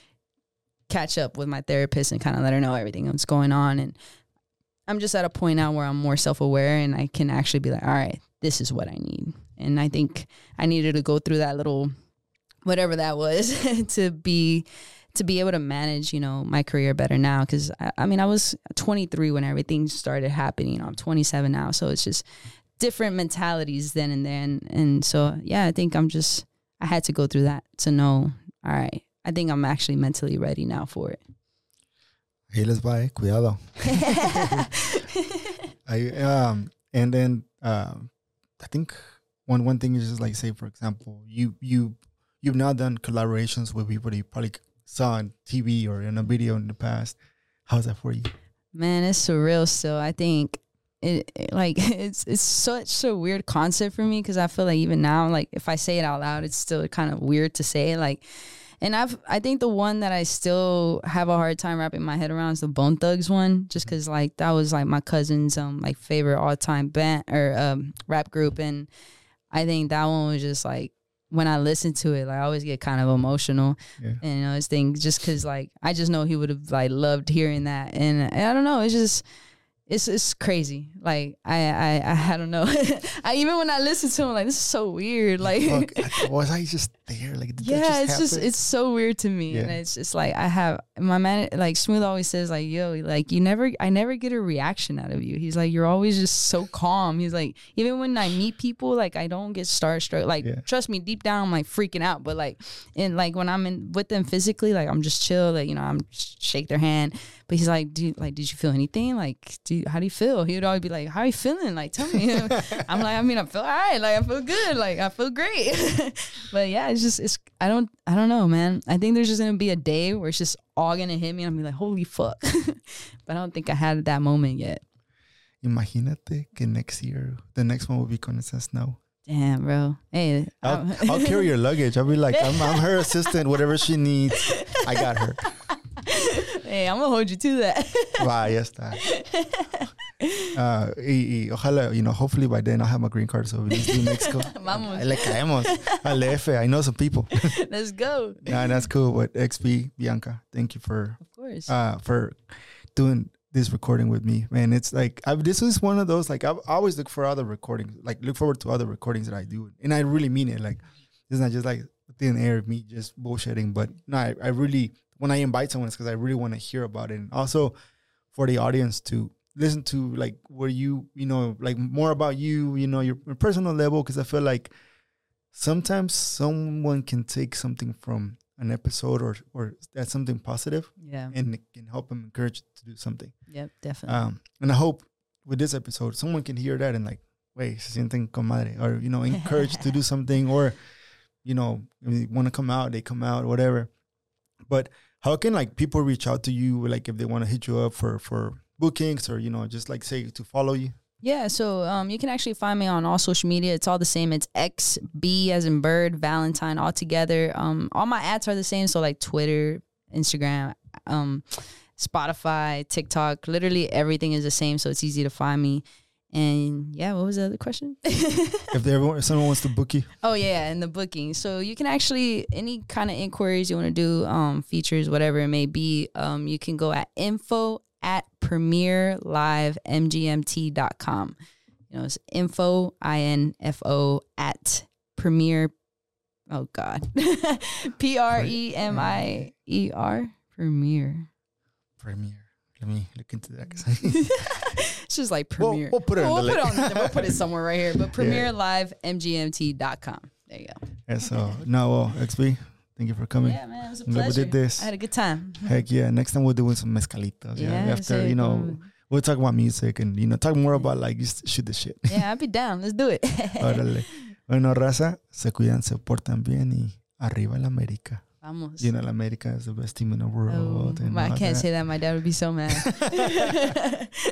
catch up with my therapist and kind of let her know everything that's going on. And I'm just at a point now where I'm more self-aware and I can actually be like, all right, this is what I need. And I think I needed to go through that little, whatever that was to be to be able to manage, you know, my career better now. Cause I, I mean, I was twenty-three when everything started happening. I'm twenty-seven now. So it's just different mentalities then and then. And so, yeah, I think I'm just, I had to go through that to know, all right, I think I'm actually mentally ready now for it. Ahí les va, eh? Cuidado. I, um, and then, uh, I think one, one thing is just like, say, for example, you, you, you've now done collaborations with people that you probably saw on T V or in a video in the past. How's that for you? Man, it's surreal still. I think it, it like it's it's such a weird concept for me because I feel like even now, like if I say it out loud, it's still kind of weird to say. Like, and I've I think the one that I still have a hard time wrapping my head around is the Bone Thugs one, just because like that was like my cousin's um like favorite all time band or um rap group, and I think that one was just like, when I listen to it, like I always get kind of emotional, yeah. and you know, it's things just because like I just know he would have like loved hearing that, and, and I don't know, it's just it's it's crazy. Like I I I don't know. I even when I listen to him, like this is so weird. Like Fuck, was I just there? Like did yeah, that just it's happen? just it's so weird to me, yeah. and it's just like I have my man. Like Smooth always says, like yo, like you never, I never get a reaction out of you. He's like you're always just so calm. He's like even when I meet people, like I don't get starstruck. Like yeah. trust me, deep down I'm like freaking out, but like and like when I'm in with them physically, like I'm just chill. Like you know I'm shake their hand. But he's like, do you, like, did you feel anything? Like, do you, how do you feel? He would always be like, how are you feeling? Like, tell me. I'm like, I mean, I feel all right. Like, I feel good. Like, I feel great. But yeah, it's just, it's, I don't, I don't know, man. I think there's just going to be a day where it's just all going to hit me. And I'm be like, holy fuck. But I don't think I had that moment yet. Imagínate que next year, the next one will be Con Esa Snow. Damn, bro. Hey, I'll, I'll carry your luggage. I'll be like, I'm, I'm her assistant. Whatever she needs, I got her. Hey, I'm gonna hold you to that. Va, ya está. Uh, y, y ojalá, you know, hopefully by then I'll have my green card. So we just do Mexico. Vamos. Le caemos. Al F. I know some people. Let's go. Nah, that's cool. But X B, Bianca, thank you for, of course, uh, for doing this recording with me, man. It's like I've, this is one of those, like, I always look for other recordings, like look forward to other recordings that I do, and I really mean it. Like, it's not just like thin air, me just bullshitting, but no, I, I really, when I invite someone, it's because I really want to hear about it, and also for the audience to listen to, like, what you, you know, like more about you, you know, your, your personal level, because I feel like sometimes someone can take something from an episode or or that's something positive, yeah, and it can help them encourage to do something. Yep, definitely. Um, and I hope with this episode, someone can hear that and like, wait, se sienten con madre, or, you know, encouraged to do something, or, you know, if they want to come out, they come out, whatever. But how can, like, people reach out to you, like, if they want to hit you up for, for bookings, or, you know, just like say to follow you? Yeah, so um, you can actually find me on all social media. It's all the same. It's X B as in bird, Valentine, all together. Um, all my ads are the same. So like Twitter, Instagram, um, Spotify, TikTok, literally everything is the same. So it's easy to find me. And yeah, what was the other question? If there if someone wants to book you. Oh yeah, and the booking. So you can actually, any kind of inquiries you want to do, um, features, whatever it may be, um, you can go at info at premier live m g m t dot com. You know, it's info, I N F O, at premier, oh God, P R E M I E R, premier. Premier. Let me look into that. It's just like Premiere. We'll, we'll put it, we'll, on the put it on. We'll put it somewhere right here. But premier Yeah. live m g m t dot com. There you go. And so, no, well, X B, thank you for coming. Yeah, man, it was a I'm glad we pleasure. did this. I had a good time. Heck yeah. Next time we'll do some mezcalitos. Yeah. Yeah, After, say, you know, um, we'll talk about music and, you know, talk more about, like, just shoot the shit. Yeah, I'd be down. Let's do it. Órale. Bueno, raza, se cuidan, se portan bien, y arriba la América. Vamos. You know, la América is the best team in the world. Oh, and I all can't that. say that. My dad would be so mad.